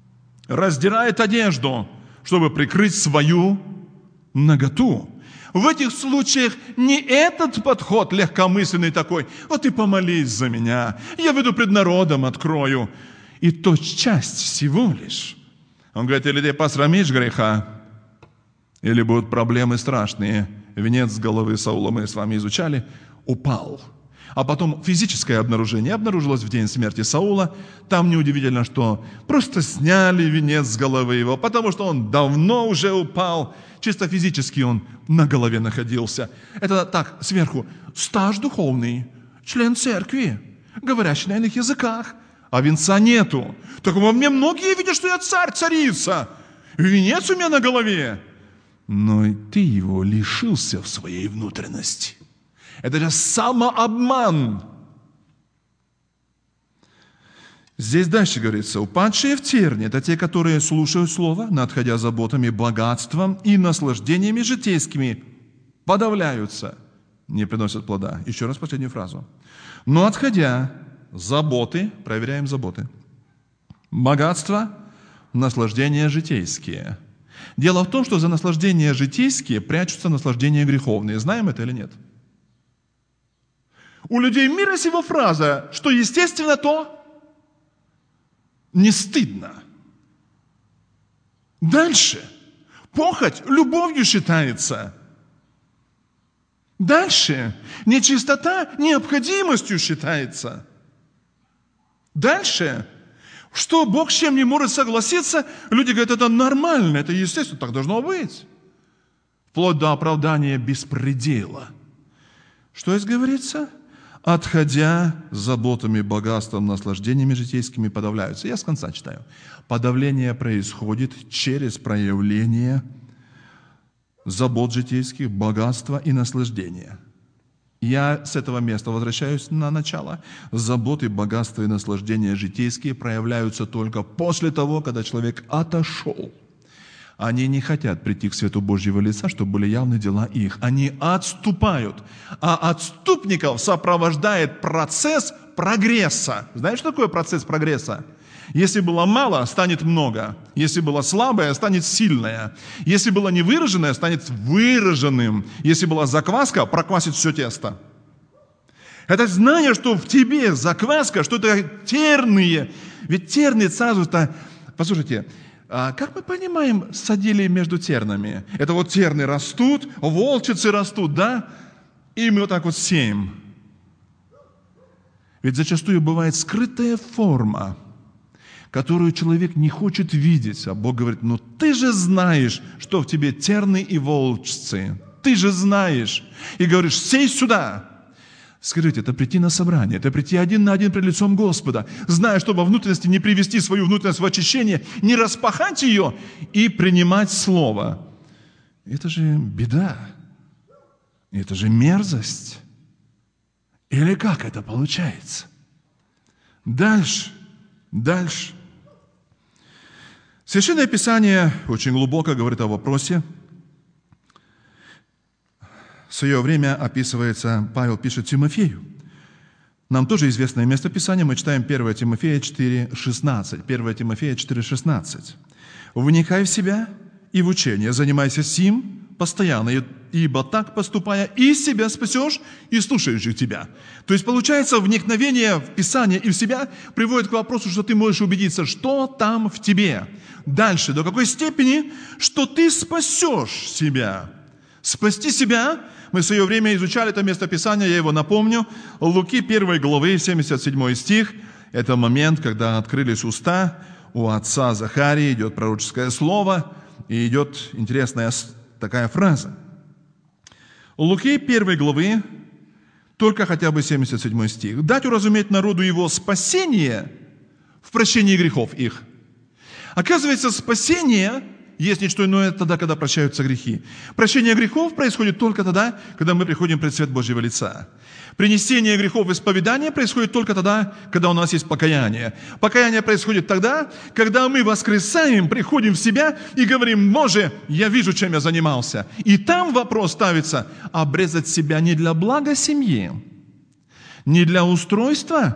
раздирает одежду, чтобы прикрыть свою наготу. В этих случаях не этот подход легкомысленный такой: вот ты помолись за меня, я выйду пред народом, открою. И то часть всего лишь. Он говорит: или ты посрамишь греха, или будут проблемы страшные. Венец с головы Саула мы с вами изучали, упал. А потом физическое обнаружение обнаружилось в день смерти Саула. Там неудивительно, что просто сняли венец с головы его, потому что он давно уже упал. Чисто физически он на голове находился. Это так, сверху, стаж духовный, член церкви, говорящий на иных языках, а венца нету. Так во мне многие видят, что я царь, царица, венец у меня на голове. Но и ты его лишился в своей внутренности. Это же самообман. Здесь дальше говорится: упадшие в терни – это те, которые слушают слово, надходя заботами, богатством и наслаждениями житейскими, подавляются, не приносят плода. Еще раз последнюю фразу. Но отходя заботы, проверяем заботы, богатство, наслаждения житейские. Дело в том, что за наслаждения житейские прячутся наслаждения греховные. Знаем это или нет? У людей мира сего фраза, что естественно, то не стыдно. Дальше. Похоть любовью считается. Дальше. Нечистота необходимостью считается. Дальше. Что Бог с чем не может согласиться, люди говорят: это нормально, это естественно, так должно быть. Вплоть до оправдания беспредела. Что здесь говорится? Отходя заботами, богатством, наслаждениями житейскими, подавляются. Я с конца читаю. Подавление происходит через проявление забот житейских, богатства и наслаждения. Я с этого места возвращаюсь на начало. Заботы, богатства и наслаждения житейские проявляются только после того, когда человек отошел. Они не хотят прийти к свету Божьего лица, чтобы были явны дела их. Они отступают. А отступников сопровождает процесс прогресса. Знаешь, что такое процесс прогресса? Если было мало, станет много. Если было слабое, станет сильное. Если было невыраженное, станет выраженным. Если была закваска, проквасит все тесто. Это знание, что в тебе закваска, что это терные. Ведь терны сразу-то... Послушайте, как мы понимаем, садили между тернами? Это вот терны растут, волчицы растут, да? И мы вот так вот сеем. Ведь зачастую бывает скрытая форма, которую человек не хочет видеть. А Бог говорит: ну ты же знаешь, что в тебе терны и волчцы. Ты же знаешь. И говоришь: сей сюда. Скажите, это прийти на собрание, это прийти один на один пред лицом Господа, зная, что во внутренности не привести свою внутренность в очищение, не распахать ее и принимать Слово. Это же беда. Это же мерзость. Или как это получается? Дальше. Священное Писание очень глубоко говорит о вопросе. В свое время описывается, Павел пишет Тимофею. Нам тоже известное место Писания, мы читаем 1 Тимофея 4,16. 1 Тимофея 4,16. «Вникай в себя и в учение, занимайся сим постоянно, ибо так поступая и себя спасешь, и слушающих тебя». То есть, получается, вникновение в Писание и в себя приводит к вопросу, что ты можешь убедиться, что там в тебе. Дальше, до какой степени, что ты спасешь себя. Спасти себя, мы в свое время изучали это место Писания, я его напомню. Луки 1 главы, 77 стих. Это момент, когда открылись уста у отца Захарии, идет пророческое слово, и идет интересная такая фраза. Луки 1 главы, только хотя бы 77 стих. «Дать уразуметь народу его спасение в прощении грехов их». Оказывается, спасение есть не что иное тогда, когда прощаются грехи. Прощение грехов происходит только тогда, когда мы приходим пред свет Божьего лица. Принесение грехов в исповедание происходит только тогда, когда у нас есть покаяние. Покаяние происходит тогда, когда мы воскресаем, приходим в себя и говорим: «Боже, я вижу, чем я занимался». И там вопрос ставится: обрезать себя не для блага семьи, не для устройства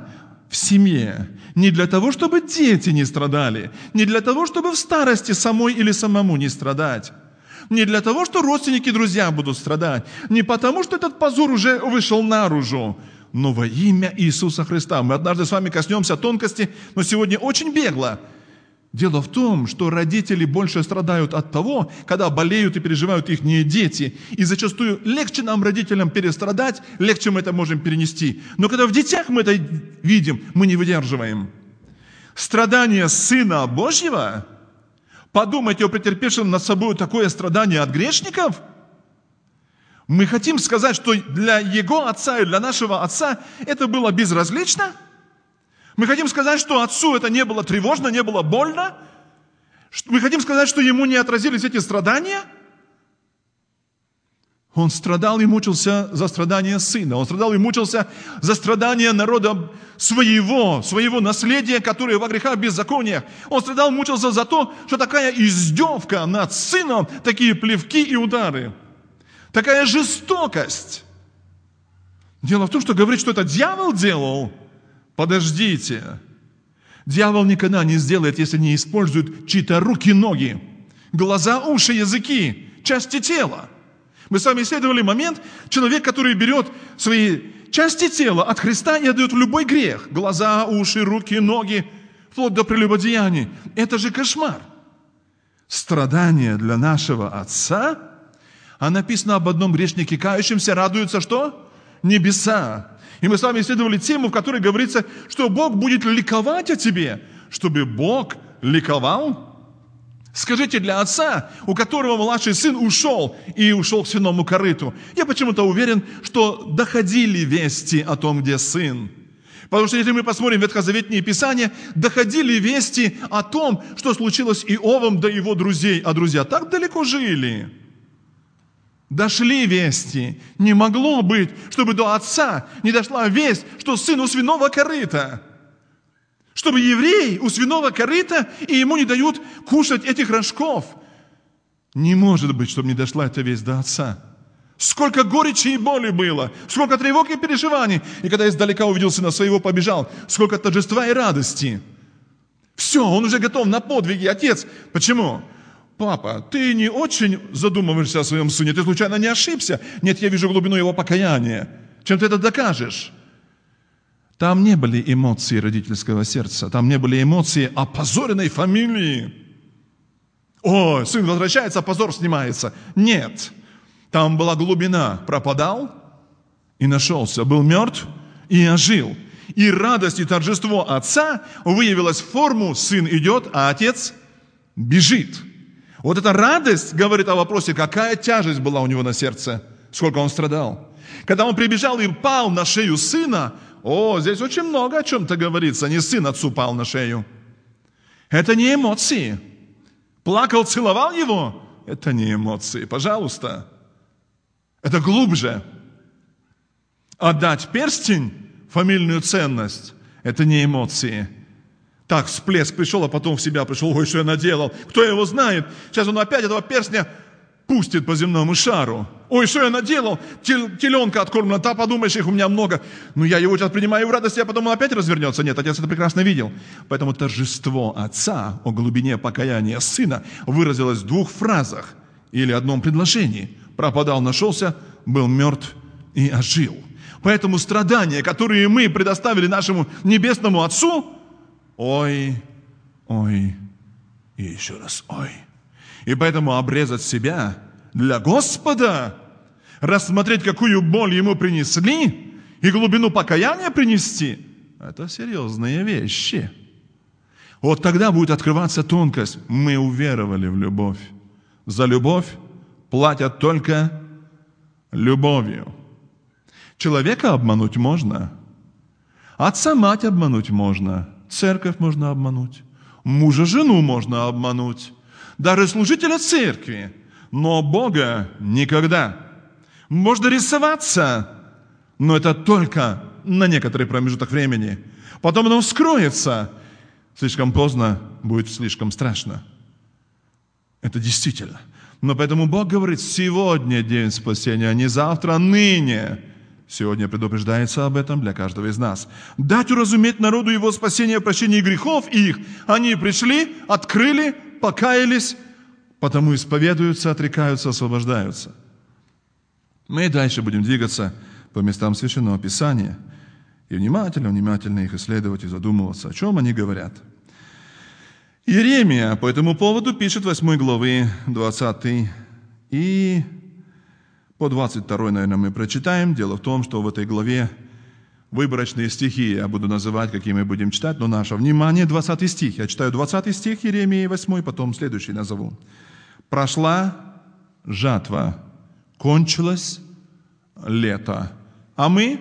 в семье не для того, чтобы дети не страдали, не для того, чтобы в старости самой или самому не страдать, не для того, что родственники и друзья будут страдать, не потому, что этот позор уже вышел наружу, но во имя Иисуса Христа. Мы однажды с вами коснемся тонкости, но сегодня очень бегло. Дело в том, что родители больше страдают от того, когда болеют и переживают их дети. И зачастую легче нам, родителям, перестрадать, легче мы это можем перенести. Но когда в детях мы это видим, мы не выдерживаем. Страдание Сына Божьего, подумайте о претерпевшем над собой такое страдание от грешников. Мы хотим сказать, что для Его Отца и для нашего Отца это было безразлично. Мы хотим сказать, что Отцу это не было тревожно, не было больно. Мы хотим сказать, что Ему не отразились эти страдания. Он страдал и мучился за страдания Сына. Он страдал и мучился за страдания народа своего наследия, которое во грехах беззакониях. Он страдал и мучился за то, что такая издевка над Сыном, такие плевки и удары, такая жестокость. Дело в том, что говорит, что это дьявол делал. Подождите. Дьявол никогда не сделает, если не использует чьи-то руки, ноги, глаза, уши, языки, части тела. Мы с вами исследовали момент, человек, который берет свои части тела от Христа и отдает в любой грех. Глаза, уши, руки, ноги, вплоть до прелюбодеяний. Это же кошмар. Страдание для нашего Отца, а написано об одном грешнике кающемся, радуются что? Небеса. И мы с вами исследовали тему, в которой говорится, что Бог будет ликовать о тебе, чтобы Бог ликовал. Скажите, для отца, у которого младший сын ушел к свиному корыту, я почему-то уверен, что доходили вести о том, где сын. Потому что если мы посмотрим ветхозаветные писания, доходили вести о том, что случилось с Иовом до его друзей, а друзья так далеко жили. Дошли вести. Не могло быть, чтобы до отца не дошла весть, что сын у свиного корыта. Чтобы еврей у свиного корыта, и ему не дают кушать этих рожков. Не может быть, чтобы не дошла эта весть до отца. Сколько горечи и боли было, сколько тревог и переживаний. И когда издалека увидел сына своего, побежал. Сколько торжества и радости. Все, он уже готов на подвиги. Отец, почему? Папа, ты не очень задумываешься о своем сыне, ты случайно не ошибся? Нет, я вижу глубину его покаяния. Чем ты это докажешь? Там не были эмоции родительского сердца, там не были эмоции опозоренной фамилии. О, сын возвращается, позор снимается. Нет, там была глубина. Пропадал и нашелся, был мертв и ожил. И радость и торжество отца выявилось в форму: сын идет, а отец бежит. Вот эта радость говорит о вопросе, какая тяжесть была у него на сердце, сколько он страдал. Когда он прибежал и пал на шею сына, здесь очень много о чем-то говорится. Не сын отцу пал на шею. Это не эмоции. Плакал, целовал его. Это не эмоции. Пожалуйста. Это глубже. Отдать перстень, фамильную ценность, это не эмоции. Так, всплеск пришел, а потом в себя пришел. Ой, что я наделал? Кто его знает? Сейчас он опять этого перстня пустит по земному шару. Ой, что я наделал? Теленка откормлена, подумаешь, их у меня много. Я его сейчас принимаю в радости, а потом он опять развернется. Нет, отец это прекрасно видел. Поэтому торжество отца о глубине покаяния сына выразилось в двух фразах или одном предложении. Пропадал, нашелся, был мертв и ожил. Поэтому страдания, которые мы предоставили нашему небесному Отцу, ой, ой и еще раз ой. И поэтому обрезать себя для Господа, рассмотреть, какую боль Ему принесли, и глубину покаяния принести, это серьезные вещи. Вот тогда будет открываться тонкость. Мы уверовали в любовь. За любовь платят только любовью. Человека обмануть можно. Отца, мать обмануть можно. Церковь можно обмануть. Мужа, жену можно обмануть. Даже служителя церкви. Но Бога никогда. Можно рисоваться, но это только на некоторый промежуток времени. Потом оно вскроется. Слишком поздно, будет слишком страшно. Это действительно. Но поэтому Бог говорит: сегодня день спасения, а не завтра, а ныне. Сегодня предупреждается об этом для каждого из нас. Дать уразуметь народу его спасение, прощение грехов их. Они пришли, открыли, покаялись, потому исповедуются, отрекаются, освобождаются. Мы дальше будем двигаться по местам Священного Писания и внимательно их исследовать и задумываться, о чем они говорят. Иеремия по этому поводу пишет 8 главы 20 и по 22, наверное, мы прочитаем. Дело в том, что в этой главе выборочные стихи я буду называть, какие мы будем читать, но наше внимание 20 стих. Я читаю 20 стих Иеремии 8, потом следующий назову. «Прошла жатва, кончилось лето, а мы...»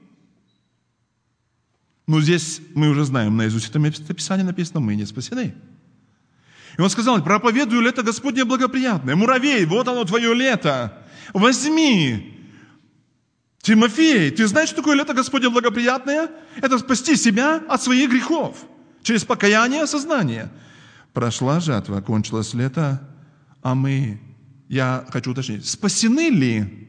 Здесь мы уже знаем, наизусть это местописание написано, мы не спасены. И он сказал: «Проповедую лето Господне благоприятное». Муравей, вот оно твое лето. Возьми. Тимофей, ты знаешь, что такое лето Господне благоприятное? Это спасти себя от своих грехов. Через покаяние и осознание. Прошла жатва, кончилось лето, а мы, я хочу уточнить, спасены ли?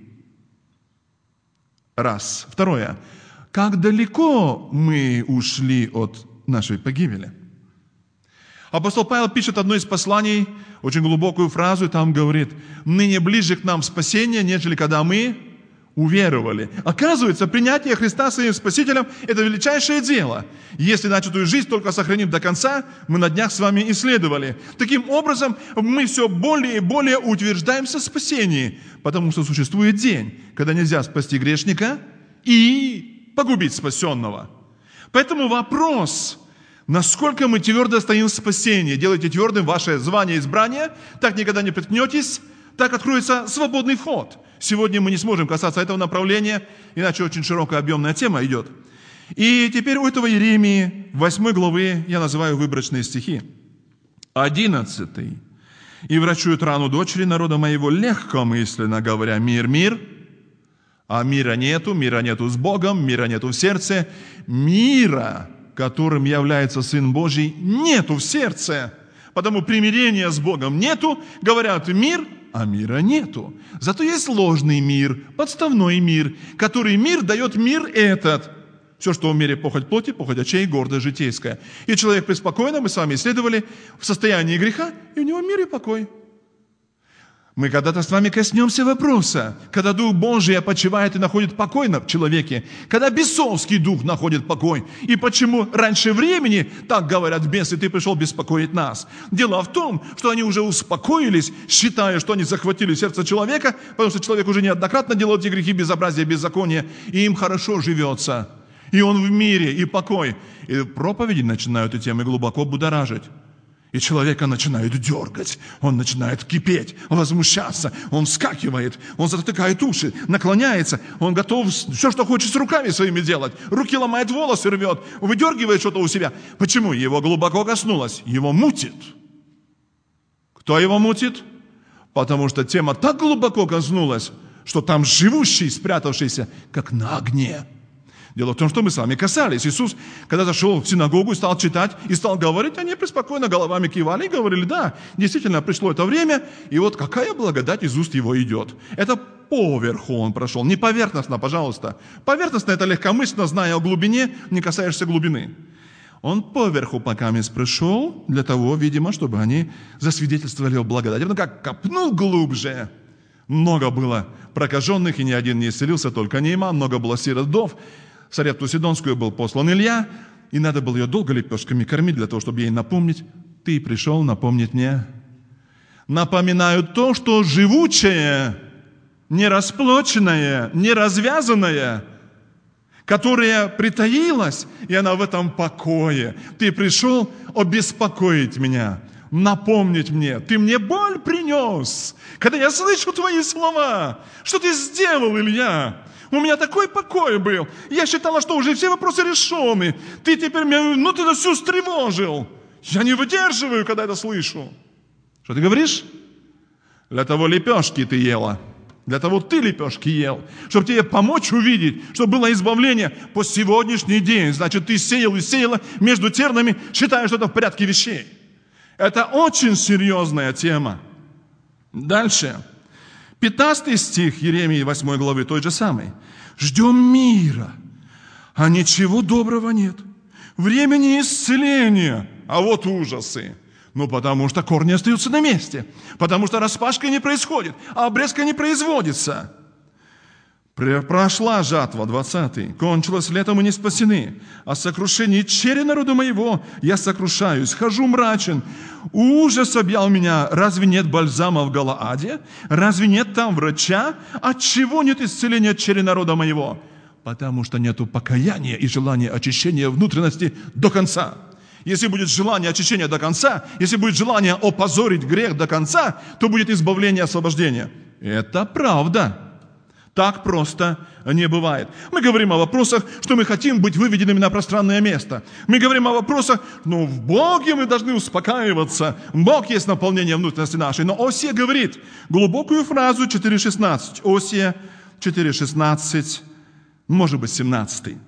Раз. Второе. Как далеко мы ушли от нашей погибели? Апостол Павел пишет одно из посланий, очень глубокую фразу, и там говорит: «Ныне ближе к нам спасение, нежели когда мы уверовали». Оказывается, принятие Христа своим Спасителем – это величайшее дело. Если начатую жизнь только сохраним до конца, мы на днях с вами исследовали. Таким образом, мы все более и более утверждаемся в спасении, потому что существует день, когда нельзя спасти грешника и погубить спасенного. Поэтому вопрос: насколько мы твердо стоим в спасении? Делайте твердым ваше звание и избрание, так никогда не приткнетесь, так откроется свободный вход. Сегодня мы не сможем касаться этого направления, иначе очень широкая объемная тема идет. И теперь у этого Иеремии 8 главы я называю выборочные стихи. 11. «И врачуют рану дочери народа моего легкомысленно, говоря: мир, мир, а мира нету с Богом, мира нету в сердце, мира, которым является Сын Божий, нету в сердце. Потому примирения с Богом нету, говорят мир, а мира нету. Зато есть ложный мир, подставной мир, который мир дает мир этот». Все, что в мире похоть плоти, похоть очей, гордость житейская. И человек преспокойно, мы с вами исследовали, в состоянии греха, и у него мир и покой. Мы когда-то с вами коснемся вопроса, когда Дух Божий опочивает и находит покой в человеке, когда бесовский дух находит покой, и почему раньше времени, так говорят бесы, ты пришел беспокоить нас. Дело в том, что они уже успокоились, считая, что они захватили сердце человека, потому что человек уже неоднократно делал эти грехи, безобразия, беззакония, и им хорошо живется. И он в мире, и покой. И проповеди начинают эти темы глубоко будоражить. И человека начинают дергать, он начинает кипеть, возмущаться, он вскакивает, он затыкает уши, наклоняется, он готов все, что хочет с руками своими делать. Руки ломает, волосы рвет, выдергивает что-то у себя. Почему? Его глубоко коснулось, его мутит. Кто его мутит? Потому что тема так глубоко коснулась, что там живущий, спрятавшийся, как на огне. Дело в том, что мы с вами касались. Иисус, когда зашел в синагогу и стал читать, и стал говорить, они преспокойно головами кивали и говорили: да, действительно, пришло это время, и вот какая благодать из уст его идет. Это поверху он прошел, не поверхностно, пожалуйста. Поверхностно — это легкомысленно, зная о глубине, не касаешься глубины. Он поверху пока пришел для того, видимо, чтобы они засвидетельствовали о благодати. Ну как копнул глубже. Много было прокаженных, и ни один не исцелился, только Нейман, много было сирот-вдов. В Сарепту Сидонскую был послан Илья, и надо было ее долго лепешками кормить, для того, чтобы ей напомнить: ты пришел напомнить мне. Напоминаю то, что живучее, нерасплоченное, неразвязанное, которое притаилось, и она в этом покое. Ты пришел обеспокоить меня, напомнить мне. Ты мне боль принес, когда я слышу твои слова. Что ты сделал, Илья? У меня такой покой был. Я считала, что уже все вопросы решены. Ты теперь меня, ты нас всю встревожил. Я не выдерживаю, когда это слышу. Что ты говоришь? Для того лепешки ты ела. Для того ты лепешки ел. Чтобы тебе помочь увидеть, чтобы было избавление по сегодняшний день. Значит, ты сеял и сеяла между тернами, считая, что это в порядке вещей. Это очень серьезная тема. Дальше. 15 стих Иеремии 8 главы, той же самой. «Ждем мира, а ничего доброго нет. Времени исцеления, а вот ужасы. Ну, потому что корни остаются на месте, потому что распашка не происходит, а обрезка не производится. Прошла жатва, 20-й, кончилось летом и не спасены. О сокрушении чере народа моего я сокрушаюсь, хожу мрачен. Ужас объял меня. Разве нет бальзама в Галааде? Разве нет там врача? Отчего нет исцеления чере народа моего? Потому что нету покаяния и желания очищения внутренности до конца. Если будет желание очищения до конца, если будет желание опозорить грех до конца, то будет избавление и освобождение. Это правда. Так просто не бывает. Мы говорим о вопросах, что мы хотим быть выведенными на пространное место. Мы говорим о вопросах, в Боге мы должны успокаиваться. Бог есть наполнение внутренности нашей. Но Осия говорит глубокую фразу 4.16. Осия 4.16, может быть 17.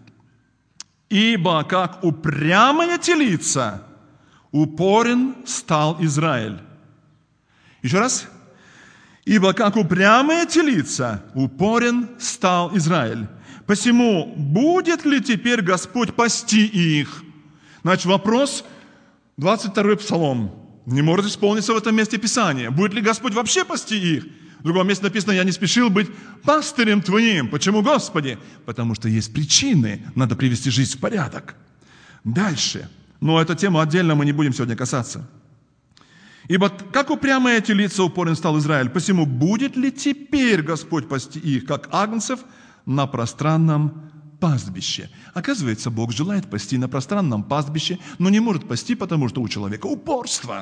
«Ибо как упрямая телица упорен стал Израиль». Еще раз. «Ибо как упрямая телица упорен стал Израиль. Посему будет ли теперь Господь пасти их?» Значит, вопрос, 22-й Псалом, не может исполниться в этом месте Писания. Будет ли Господь вообще пасти их? В другом месте написано: «Я не спешил быть пастырем твоим». Почему, Господи? Потому что есть причины, надо привести жизнь в порядок. Дальше. Но эту тему отдельно мы не будем сегодня касаться. «Ибо как упрямая телица упорен стал Израиль, посему будет ли теперь Господь пасти их, как агнцев на пространном пастбище?» Оказывается, Бог желает пасти на пространном пастбище, но не может пасти, потому что у человека упорство.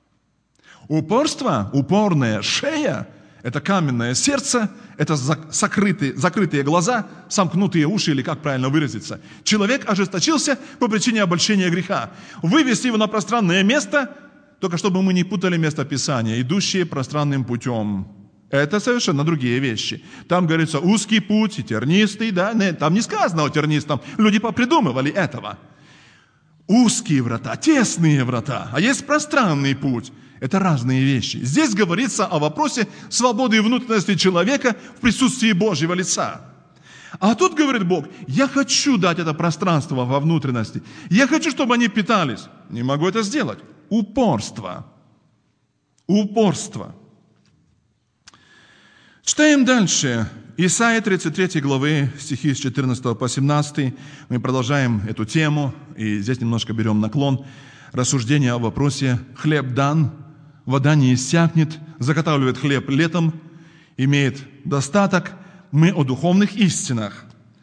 Упорство, упорная шея – это каменное сердце, это закрытые глаза, сомкнутые уши, или как правильно выразиться. Человек ожесточился по причине обольщения греха. Вывести его на пространное место – только чтобы мы не путали место Писания, идущие пространным путем. Это совершенно другие вещи. Там говорится узкий путь, тернистый, да? Там не сказано о тернистом. Люди попридумывали этого. Узкие врата, тесные врата, а есть пространный путь. Это разные вещи. Здесь говорится о вопросе свободы и внутренности человека в присутствии Божьего лица. А тут говорит Бог: я хочу дать это пространство во внутренности. Я хочу, чтобы они питались. Не могу это сделать. Упорство. Упорство. Читаем дальше. Исайя 33 главы, стихи с 14 по 17. Мы продолжаем эту тему, и здесь немножко берем наклон. Рассуждение о вопросе: хлеб дан, вода не иссякнет, заготавливает хлеб летом, имеет достаток. Мы о духовных истинах.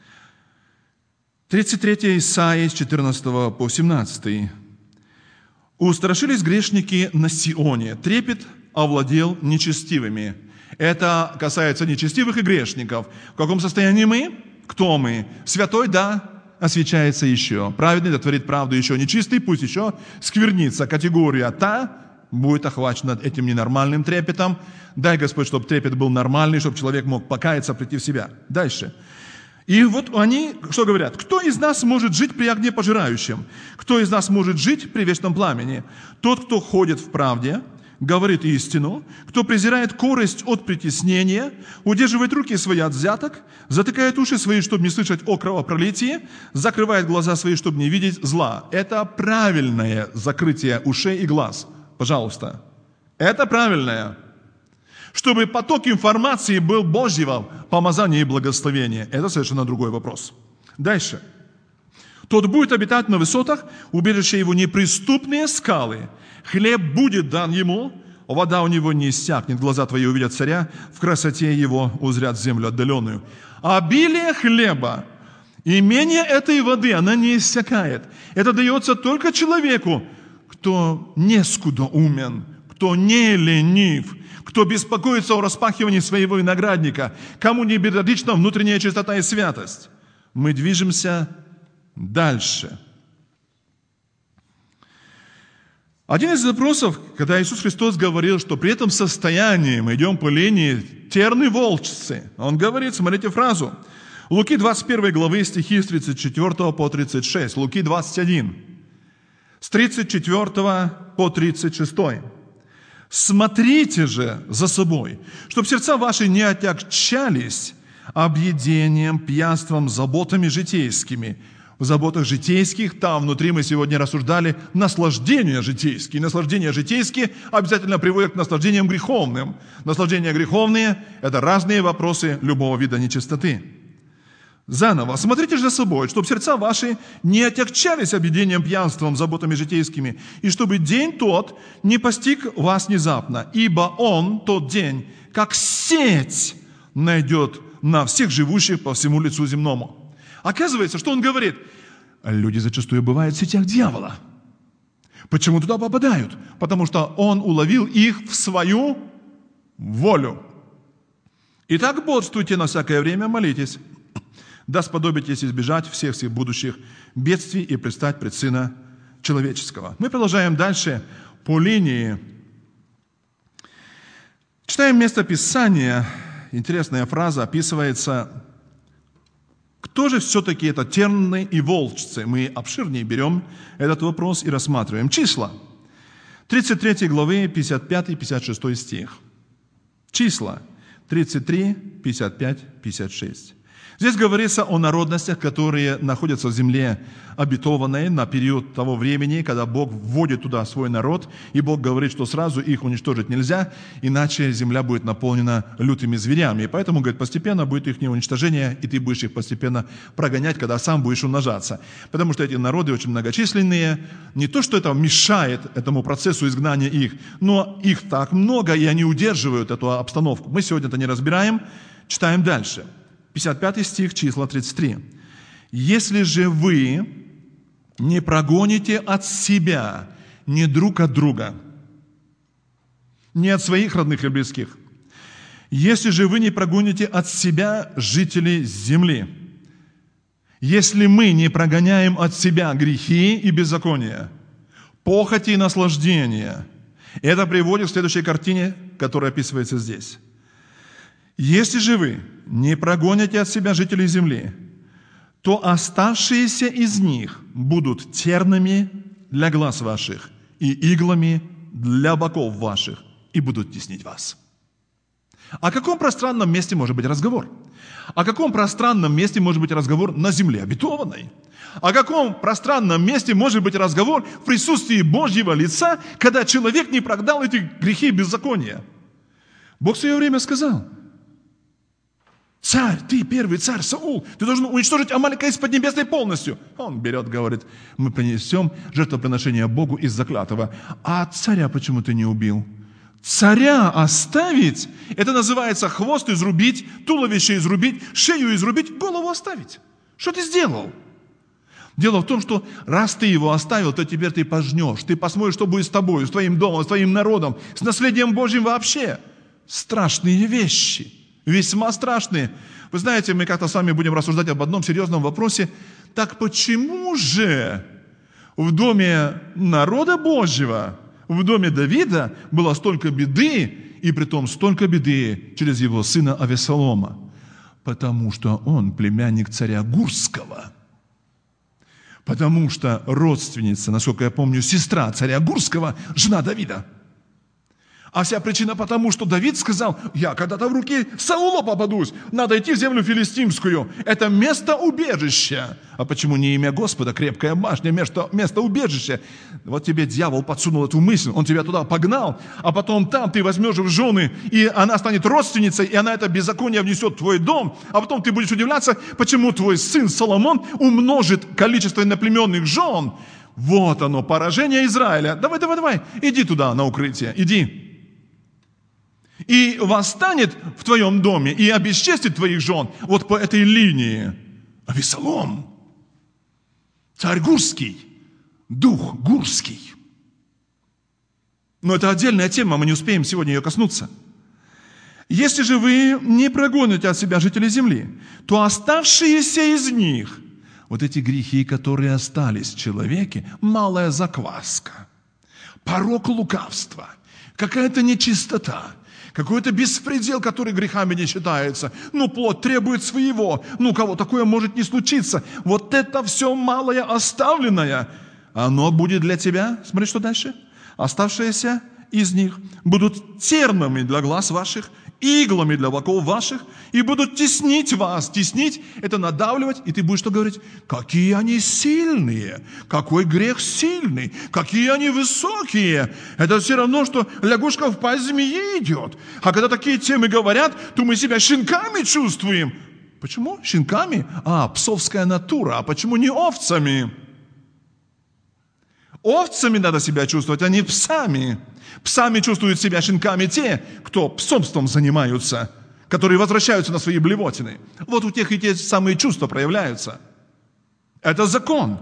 33 Исайя с 14 по 17. «Устрашились грешники на Сионе, трепет овладел нечестивыми». Это касается нечестивых и грешников. В каком состоянии мы? Кто мы? Святой, да, освящается еще. Праведный, да, творит правду еще. Нечистый, пусть еще сквернится. Категория та будет охвачена этим ненормальным трепетом. Дай, Господь, чтобы трепет был нормальный, чтобы человек мог покаяться, прийти в себя. Дальше. И вот они что говорят? «Кто из нас может жить при огне пожирающем? Кто из нас может жить при вечном пламени? Тот, кто ходит в правде, говорит истину, кто презирает корость от притеснения, удерживает руки свои от взяток, затыкает уши свои, чтобы не слышать о кровопролитии, закрывает глаза свои, чтобы не видеть зла». Это правильное закрытие ушей и глаз. Пожалуйста. Это правильное. Чтобы поток информации был Божьего помазания и благословения. Это совершенно другой вопрос. Дальше. «Тот будет обитать на высотах, убежище его неприступные скалы. Хлеб будет дан ему, вода у него не иссякнет. Глаза твои увидят царя, в красоте его узрят землю отдаленную». Обилие хлеба, имение этой воды, она не иссякает. Это дается только человеку, кто не скудоумен, кто не ленив, кто беспокоится о распахивании своего виноградника, кому не безразлична внутренняя чистота и святость. Мы движемся дальше. Один из вопросов, когда Иисус Христос говорил, что при этом состоянии мы идем по линии терны волчцы, Он говорит, смотрите фразу, Луки 21 главы, стихи с 34 по 36, Луки 21, с 34 по 36. Смотрите же за собой, чтобы сердца ваши не отягчались объедением, пьянством, заботами житейскими. В заботах житейских, там внутри мы сегодня рассуждали, наслаждения житейские. Наслаждения житейские обязательно приводят к наслаждениям греховным. Наслаждения греховные – это разные вопросы любого вида нечистоты. Заново. Смотрите же за собой, чтобы сердца ваши не отягчались объедением, пьянством, заботами житейскими, и чтобы день тот не постиг вас внезапно, ибо он, тот день, как сеть найдет на всех живущих по всему лицу земному. Оказывается, что он говорит? Люди зачастую бывают в сетях дьявола. Почему туда попадают? Потому что он уловил их в свою волю. Итак, бодрствуйте на всякое время, молитесь, да сподобитесь избежать всех будущих бедствий и предстать пред Сына Человеческого. Мы продолжаем дальше по линии. Читаем место Писания. Интересная фраза описывается. Кто же все-таки это терны и волчцы? Мы обширнее берем этот вопрос и рассматриваем. Числа. 33 главы, 55-56 стих. Числа. 33, 55, 56. Здесь говорится о народностях, которые находятся в земле обетованной на период того времени, когда Бог вводит туда свой народ, и Бог говорит, что сразу их уничтожить нельзя, иначе земля будет наполнена лютыми зверями. И поэтому, говорит, постепенно будет их уничтожение, и ты будешь их постепенно прогонять, когда сам будешь умножаться. Потому что эти народы очень многочисленные. Не то, что это мешает этому процессу изгнания их, но их так много, и они удерживают эту обстановку. Мы сегодня это не разбираем. Читаем дальше. 55 стих, числа 33. «Если же вы не прогоните от себя, не друг от друга, не от своих родных и близких, если же вы не прогоните от себя жителей земли, если мы не прогоняем от себя грехи и беззакония, похоти и наслаждения». Это приводит к следующей картине, которая описывается здесь. «Если же вы не прогоните от себя жителей земли, то оставшиеся из них будут тернами для глаз ваших и иглами для боков ваших, и будут теснить вас». О каком пространном месте может быть разговор? О каком пространном месте может быть разговор на земле обетованной? О каком пространном месте может быть разговор в присутствии Божьего лица, когда человек не прогнал эти грехи и беззакония? Бог в свое время сказал: «Царь, ты первый царь, Саул, ты должен уничтожить Амалика из Поднебесной полностью». Он берет, говорит: «Мы принесем жертвоприношение Богу из заклятого». «А царя почему ты не убил?» Царя оставить, это называется хвост изрубить, туловище изрубить, шею изрубить, голову оставить. Что ты сделал? Дело в том, что раз ты его оставил, то теперь ты пожнешь, ты посмотришь, что будет с тобой, с твоим домом, с твоим народом, с наследием Божьим вообще. Страшные вещи. Весьма страшные. Вы знаете, мы как-то с вами будем рассуждать об одном серьезном вопросе. Так почему же в доме народа Божьего, в доме Давида было столько беды, и притом столько беды через его сына Авессалома? Потому что он племянник царя Гурского. Потому что родственница, насколько я помню, сестра царя Гурского, жена Давида. А вся причина потому, что Давид сказал: я когда-то в руки Саула попадусь, надо идти в землю филистимскую. Это место убежища. А почему не имя Господа, крепкая башня, место убежища? Вот тебе дьявол подсунул эту мысль, он тебя туда погнал, а потом там ты возьмешь в жены, и она станет родственницей, и она это беззаконие внесет в твой дом, а потом ты будешь удивляться, почему твой сын Соломон умножит количество иноплеменных жен. Вот оно, поражение Израиля. Давай, иди туда на укрытие, иди. И восстанет в твоем доме и обесчестит твоих жен вот по этой линии Авессалом, царь Гурский, дух Гурский. Но это отдельная тема, мы не успеем сегодня ее коснуться. Если же вы не прогоните от себя жителей земли, то оставшиеся из них, вот эти грехи, которые остались в человеке, малая закваска, порок лукавства, какая-то нечистота, какой-то беспредел, который грехами не считается. Плоть требует своего. У кого такое может не случиться? Вот это все малое оставленное, оно будет для тебя. Смотри, что дальше. Оставшееся из них будут тернами для глаз ваших, иглами для боков ваших, и будут теснить вас. Теснить – это надавливать, и ты будешь что говорить? Какие они сильные, какой грех сильный, какие они высокие. Это все равно, что лягушка в пасть змеи идет. А когда такие темы говорят, то мы себя щенками чувствуем. Почему щенками? Псовская натура. А почему не овцами? Овцами надо себя чувствовать, а не псами. Псами чувствуют себя щенками те, кто псовством занимаются, которые возвращаются на свои блевотины. Вот у тех и те самые чувства проявляются. Это закон.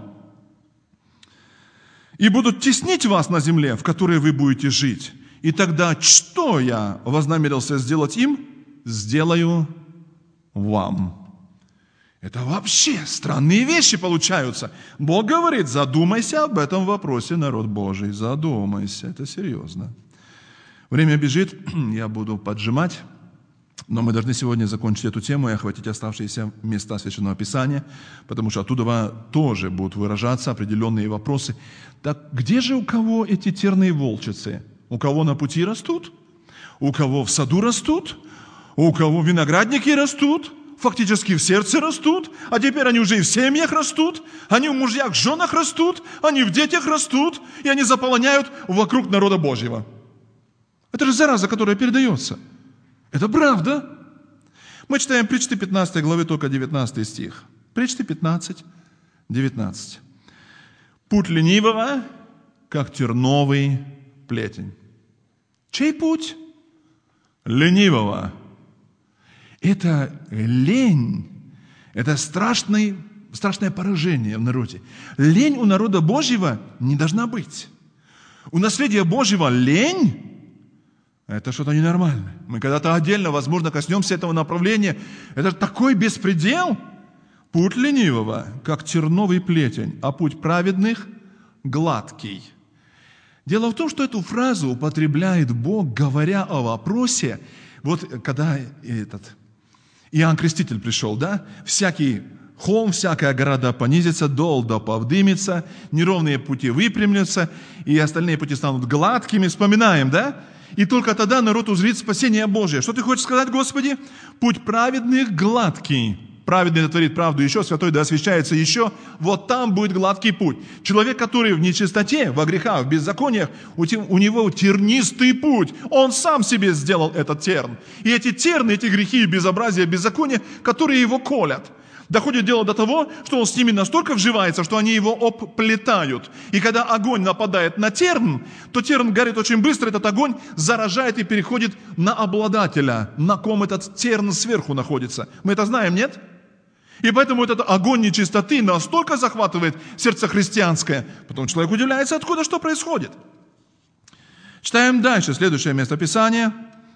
И будут теснить вас на земле, в которой вы будете жить. И тогда что я вознамерился сделать им, сделаю вам. Это вообще странные вещи получаются. Бог говорит, задумайся об этом вопросе, народ Божий. Задумайся, это серьезно. Время бежит, я буду поджимать, но мы должны сегодня закончить эту тему и охватить оставшиеся места Священного Писания, потому что оттуда тоже будут выражаться определенные вопросы. Так где же у кого эти терные волчицы? У кого на пути растут? У кого в саду растут? У кого виноградники растут? Фактически в сердце растут, а теперь они уже и в семьях растут, они в мужьях, в женах растут, они в детях растут, и они заполоняют вокруг народа Божьего. Это же зараза, которая передается. Это правда. Мы читаем Притчи 15 главы, только 19 стих. Притчи 15, 19. Путь ленивого, как терновый плетень. Чей путь? Ленивого. Это лень, это страшное поражение в народе. Лень у народа Божьего не должна быть. У наследия Божьего лень – это что-то ненормальное. Мы когда-то отдельно, возможно, коснемся этого направления. Это такой беспредел. Путь ленивого, как терновый плетень, а путь праведных – гладкий. Дело в том, что эту фразу употребляет Бог, говоря о вопросе, вот когда Иоанн Креститель пришел, да? Всякий холм, всякая гора да понизится, дол да повдымется, неровные пути выпрямятся, и остальные пути станут гладкими. Вспоминаем, да? И только тогда народ узрит спасение Божие. Что ты хочешь сказать, Господи? Путь праведных гладкий. Праведный творит правду еще, святой да освящается еще. Вот там будет гладкий путь. Человек, который в нечистоте, во грехах, в беззакониях, у него тернистый путь. Он сам себе сделал этот терн. И эти терны, эти грехи, безобразия, беззакония, которые его колят. Доходит дело до того, что он с ними настолько вживается, что они его обплетают. И когда огонь нападает на терн, то терн горит очень быстро, этот огонь заражает и переходит на обладателя, на ком этот терн сверху находится. Мы это знаем, нет? И поэтому этот огонь нечистоты настолько захватывает сердце христианское, потом человек удивляется, откуда что происходит. Читаем дальше, следующее место Писания.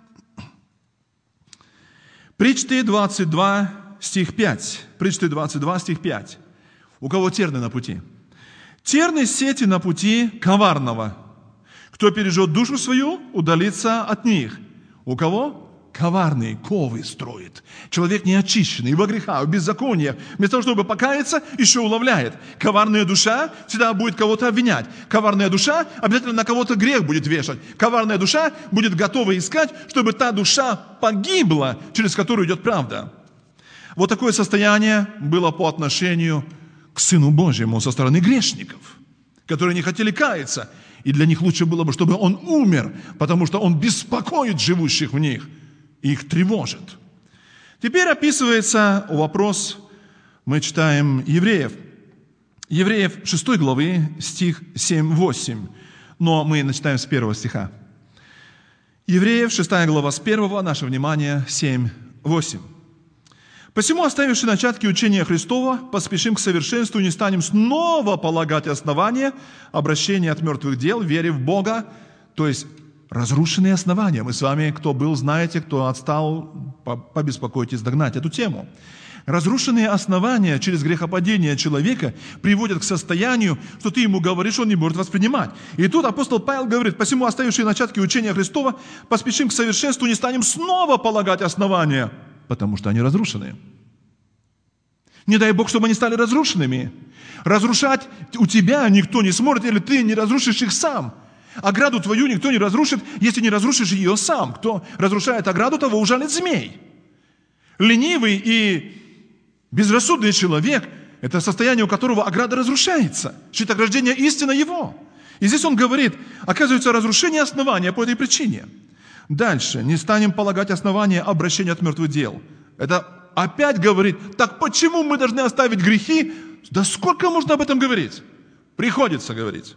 Притчи 22, стих 5. Притчи 22, стих 5. У кого терны на пути? Терны сети на пути коварного. Кто бережет душу свою, удалится от них. У кого? Коварный ковы строит. Человек неочищенный, во грехах, в беззакониях. Вместо того, чтобы покаяться, еще уловляет. Коварная душа всегда будет кого-то обвинять. Коварная душа обязательно на кого-то грех будет вешать. Коварная душа будет готова искать, чтобы та душа погибла, через которую идет правда. Вот такое состояние было по отношению к Сыну Божьему со стороны грешников, которые не хотели каяться. И для них лучше было бы, чтобы Он умер, потому что Он беспокоит живущих в них. И их тревожит. Теперь описывается вопрос, мы читаем Евреев. Евреев 6 главы, стих 7-8. Но мы начинаем с 1 стиха. Евреев 6 глава с 1, наше внимание 7-8. «Посему, оставивши начатки учения Христова, поспешим к совершенству и не станем снова полагать основания обращения от мертвых дел, вере в Бога». То есть разрушенные основания. Мы с вами, кто был, знаете, кто отстал, побеспокойтесь догнать эту тему. Разрушенные основания через грехопадение человека приводят к состоянию, что ты ему говоришь, он не может воспринимать. И тут апостол Павел говорит: «Посему, оставившие начатки учения Христова, поспешим к совершенству, не станем снова полагать основания, потому что они разрушены». Не дай Бог, чтобы они стали разрушенными. Разрушать у тебя никто не сможет, или ты не разрушишь их сам. Ограду твою никто не разрушит, если не разрушишь ее сам. Кто разрушает ограду, того ужалит змей. Ленивый и безрассудный человек – это состояние, у которого ограда разрушается. Щит ограждения истина его. И здесь он говорит, оказывается, разрушение основания по этой причине. Дальше. Не станем полагать основания обращения от мертвых дел. Это опять говорит, так почему мы должны оставить грехи? Да сколько можно об этом говорить? Приходится говорить.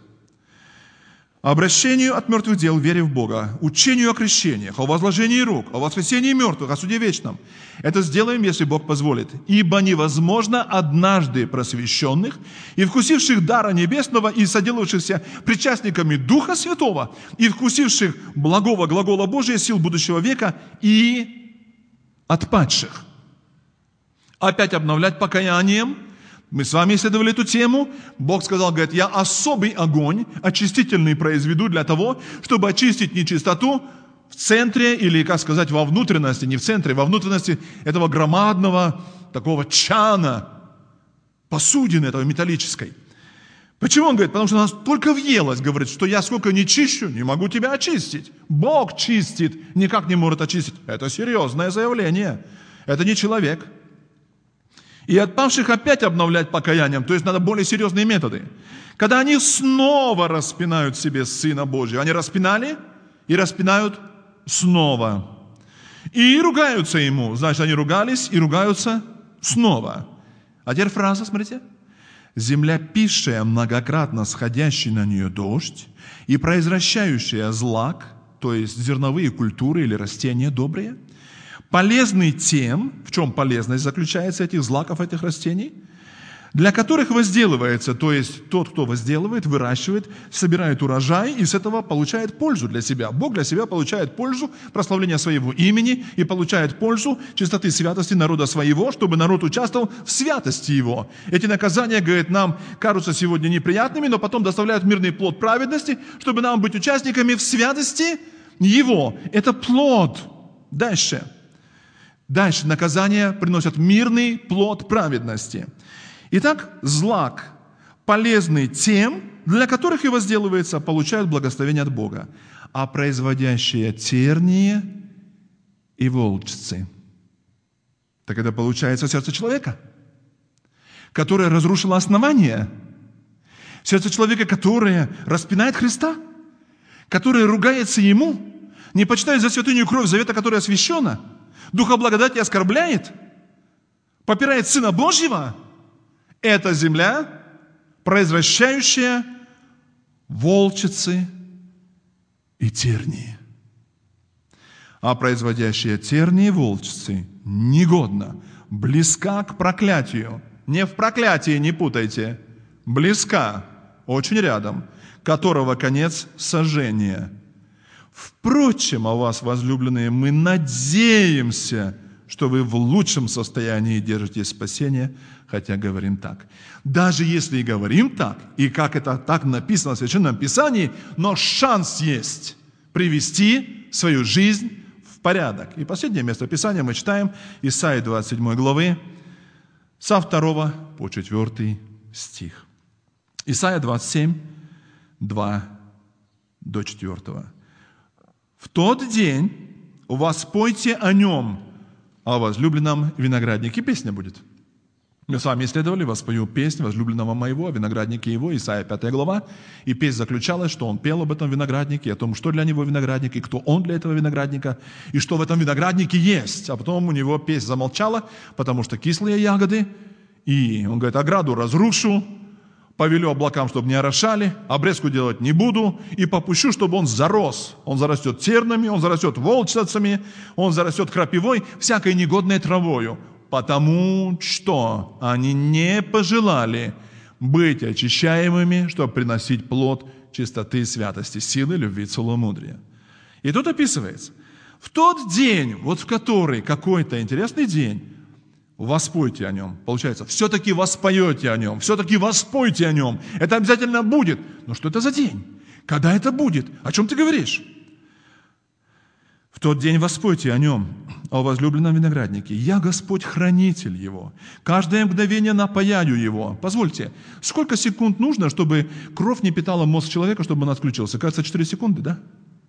Обращению от мертвых дел, вере в Бога, учению о крещениях, о возложении рук, о воскресении мертвых, о суде вечном. Это сделаем, если Бог позволит. Ибо невозможно однажды просвещенных и вкусивших дара небесного и соделавшихся причастниками Духа Святого и вкусивших благого глагола Божия сил будущего века и отпадших. Опять обновлять покаянием. Мы с вами исследовали эту тему. Бог сказал, говорит, я особый огонь очистительный произведу для того, чтобы очистить нечистоту в центре, или, как сказать, во внутренности, не в центре, во внутренности этого громадного такого чана, посудины этого металлической. Почему он говорит? Потому что у нас только въелось, говорит, что я сколько не чищу, не могу тебя очистить. Бог чистит, никак не может очистить. Это серьезное заявление. Это не человек. И отпавших опять обновлять покаянием, то есть надо более серьезные методы. Когда они снова распинают себе Сына Божьего, они распинали и распинают снова. И ругаются Ему, значит, они ругались и ругаются снова. А теперь фраза, смотрите. «Земля, писшая многократно сходящий на нее дождь и произвращающая злак», то есть зерновые культуры или растения добрые, полезный тем, в чем полезность заключается этих злаков, этих растений, для которых возделывается, то есть тот, кто возделывает, выращивает, собирает урожай и с этого получает пользу для себя. Бог для себя получает пользу прославления своего имени и получает пользу чистоты святости народа своего, чтобы народ участвовал в святости его. Эти наказания, говорит, нам кажутся сегодня неприятными, но потом доставляют мирный плод праведности, чтобы нам быть участниками в святости его. Это плод. Дальше наказания приносят мирный плод праведности. Итак, злак, полезный тем, для которых и возделывается, получают благословение от Бога, а производящие тернии и волчцы. Так это получается сердце человека, которое разрушило основание, сердце человека, которое распинает Христа, которое ругается Ему, не почитает за святыню кровь завета, которая освящена, Духа благодати оскорбляет, попирает Сына Божьего. Это земля, произвращающая волчицы и тернии. А производящая тернии и волчицы негодна, близка к проклятию. Не в проклятии, не путайте. Близка, очень рядом, которого конец сожжения. Впрочем, о вас, возлюбленные, мы надеемся, что вы в лучшем состоянии держите спасение, хотя говорим так. Даже если и говорим так, и как это так написано в Священном Писании, но шанс есть привести свою жизнь в порядок. И последнее место Писания мы читаем Исаии 27 главы, со 2 по 4 стих. Исайя 27, 2 до 4. «В тот день воспойте о нем, о возлюбленном винограднике». Песня будет. Мы с вами исследовали, воспою песнь возлюбленного моего, о винограднике его, Исайя 5 глава. И песнь заключалась, что он пел об этом винограднике, о том, что для него виноградник, и кто он для этого виноградника, и что в этом винограднике есть. А потом у него песнь замолчала, потому что кислые ягоды. И он говорит, ограду разрушу, повелю облакам, чтобы не орошали, обрезку делать не буду, и попущу, чтобы он зарос. Он зарастет тернами, он зарастет волчицами, он зарастет крапивой, всякой негодной травою, потому что они не пожелали быть очищаемыми, чтобы приносить плод чистоты, святости, силы, любви, целомудрия. И тут описывается, в тот день, вот в который какой-то интересный день, воспойте о нем. Получается, все-таки воспоете о нем, все-таки воспойте о нем. Это обязательно будет. Но что это за день? Когда это будет? О чем ты говоришь? В тот день воспойте о нем, о возлюбленном винограднике. Я Господь, хранитель его. Каждое мгновение напояю его. Позвольте, сколько секунд нужно, чтобы кровь не питала мозг человека, чтобы он отключился? Кажется, 4 секунды, да?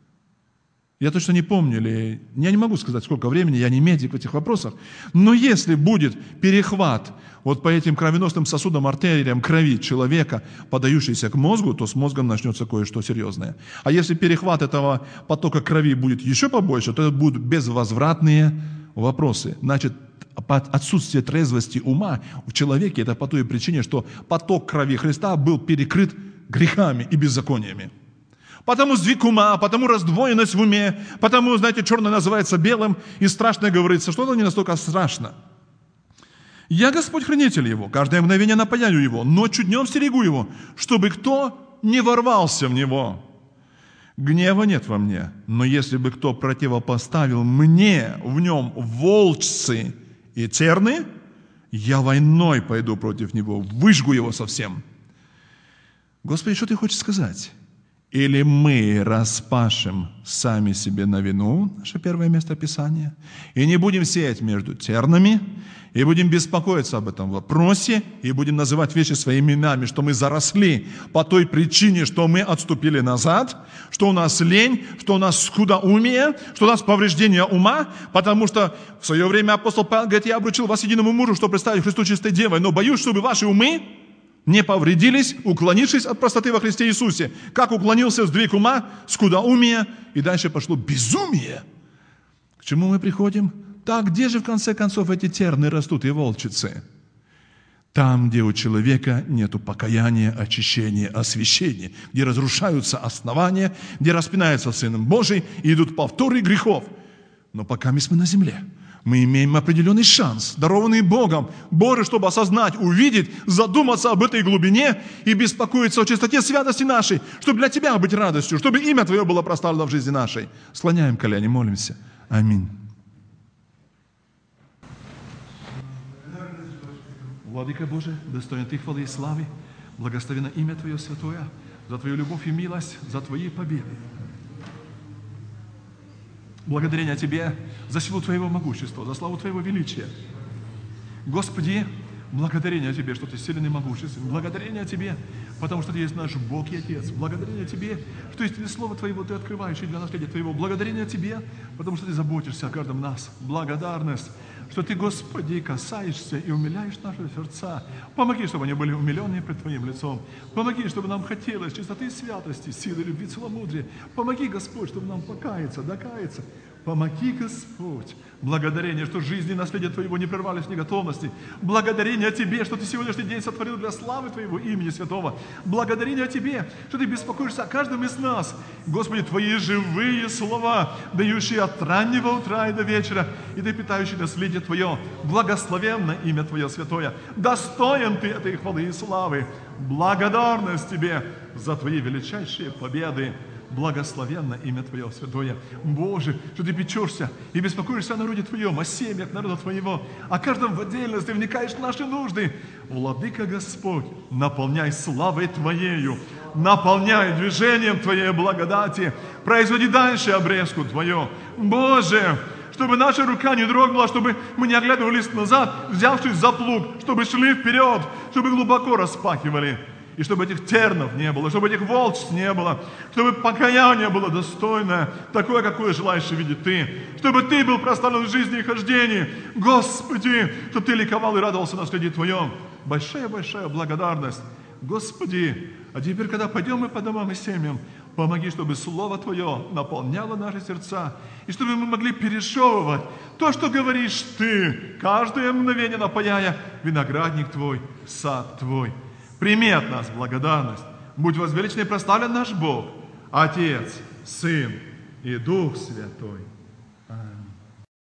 Я точно не помню, я не могу сказать, сколько времени, я не медик в этих вопросах. Но если будет перехват вот по этим кровеносным сосудам, артериям крови человека, подающийся к мозгу, то с мозгом начнется кое-что серьезное. А если перехват этого потока крови будет еще побольше, то это будут безвозвратные вопросы. Значит, отсутствие трезвости ума в человеке – это по той причине, что поток крови Христа был перекрыт грехами и беззакониями. Потому сдвиг ума, потому раздвоенность в уме, потому, знаете, черное называется белым, и страшное говорится, что это не настолько страшно. Я Господь хранитель его, каждое мгновение напояю его, ночью днем стерегу его, чтобы кто не ворвался в него. Гнева нет во мне, но если бы кто противопоставил мне в нем волчцы и терны, я войной пойду против него, выжгу его совсем. Господи, что ты хочешь сказать? Или мы распашем сами себе на вину, наше первое место Писания, и не будем сеять между тернами, и будем беспокоиться об этом вопросе, и будем называть вещи своими именами, что мы заросли по той причине, что мы отступили назад, что у нас лень, что у нас скудоумие, что у нас повреждение ума, потому что в свое время апостол Павел говорит: я обручил вас единому мужу, чтобы представить Христу чистой девой, но боюсь, чтобы ваши умы не повредились, уклонившись от простоты во Христе Иисусе. Как уклонился сдвиг ума, скудоумие, и дальше пошло безумие. К чему мы приходим? Так, где же в конце концов эти терны растут и волчицы? Там, где у человека нету покаяния, очищения, освящения, где разрушаются основания, где распинается Сын Божий и идут повторы грехов. Но пока мы на земле, мы имеем определенный шанс, дарованный Богом, Боже, чтобы осознать, увидеть, задуматься об этой глубине и беспокоиться о чистоте святости нашей, чтобы для Тебя быть радостью, чтобы имя Твое было прославлено в жизни нашей. Склоняем колени, молимся. Аминь. Владыка Божий, достоин Ты хвалы и славы, благословенно имя Твое святое, за Твою любовь и милость, за Твои победы. Благодарение Тебе за силу Твоего могущества, за славу Твоего величия. Господи, благодарение Тебе, что Ты силен и могуществен. Благодарение Тебе, потому что Ты есть наш Бог и Отец. Благодарение Тебе, что есть Слово Твоего Ты открывающий для наследия Твоего. Благодарение Тебе, потому что Ты заботишься о каждом нас. Благодарность, что Ты, Господи, касаешься и умиляешь наши сердца. Помоги, чтобы они были умилены пред Твоим лицом. Помоги, чтобы нам хотелось чистоты и святости, силы, любви, целомудрия. Помоги, Господь, чтобы нам покаяться, докаяться. Помоги, Господь. Благодарение, что жизнь и наследие Твоего не прервались в неготовности. Благодарение Тебе, что Ты сегодняшний день сотворил для славы Твоего имени святого. Благодарение Тебе, что Ты беспокоишься о каждом из нас. Господи, Твои живые слова, дающие от раннего утра и до вечера, и Ты питающий наследие Твое. Благословенно имя Твое святое. Достоин Ты этой хвалы и славы. Благодарность Тебе за Твои величайшие победы. Благословенно имя Твое святое. Боже, что Ты печешься и беспокоишься о народе Твоем, о семьях народа Твоего, о каждом в отдельности вникаешь в наши нужды. Владыка Господь, наполняй славой Твоею, наполняй движением Твоей благодати, производи дальше обрезку Твою. Боже, чтобы наша рука не дрогнула, чтобы мы не оглядывались назад, взявшись за плуг, чтобы шли вперед, чтобы глубоко распахивали. И чтобы этих тернов не было, чтобы этих волчц не было, чтобы покаяние было достойное, такое, какое желаешь видеть Ты, чтобы Ты был прославлен в жизни и хождении. Господи, чтобы Ты ликовал и радовался наследию Твоем. Большая-большая благодарность. Господи, а теперь, когда пойдем мы по домам и семьям, помоги, чтобы Слово Твое наполняло наши сердца, и чтобы мы могли пережевывать то, что говоришь Ты, каждое мгновение напояя виноградник Твой, сад Твой. Прими от нас благодарность. Будь возвеличен и прославлен наш Бог, Отец, Сын и Дух Святой.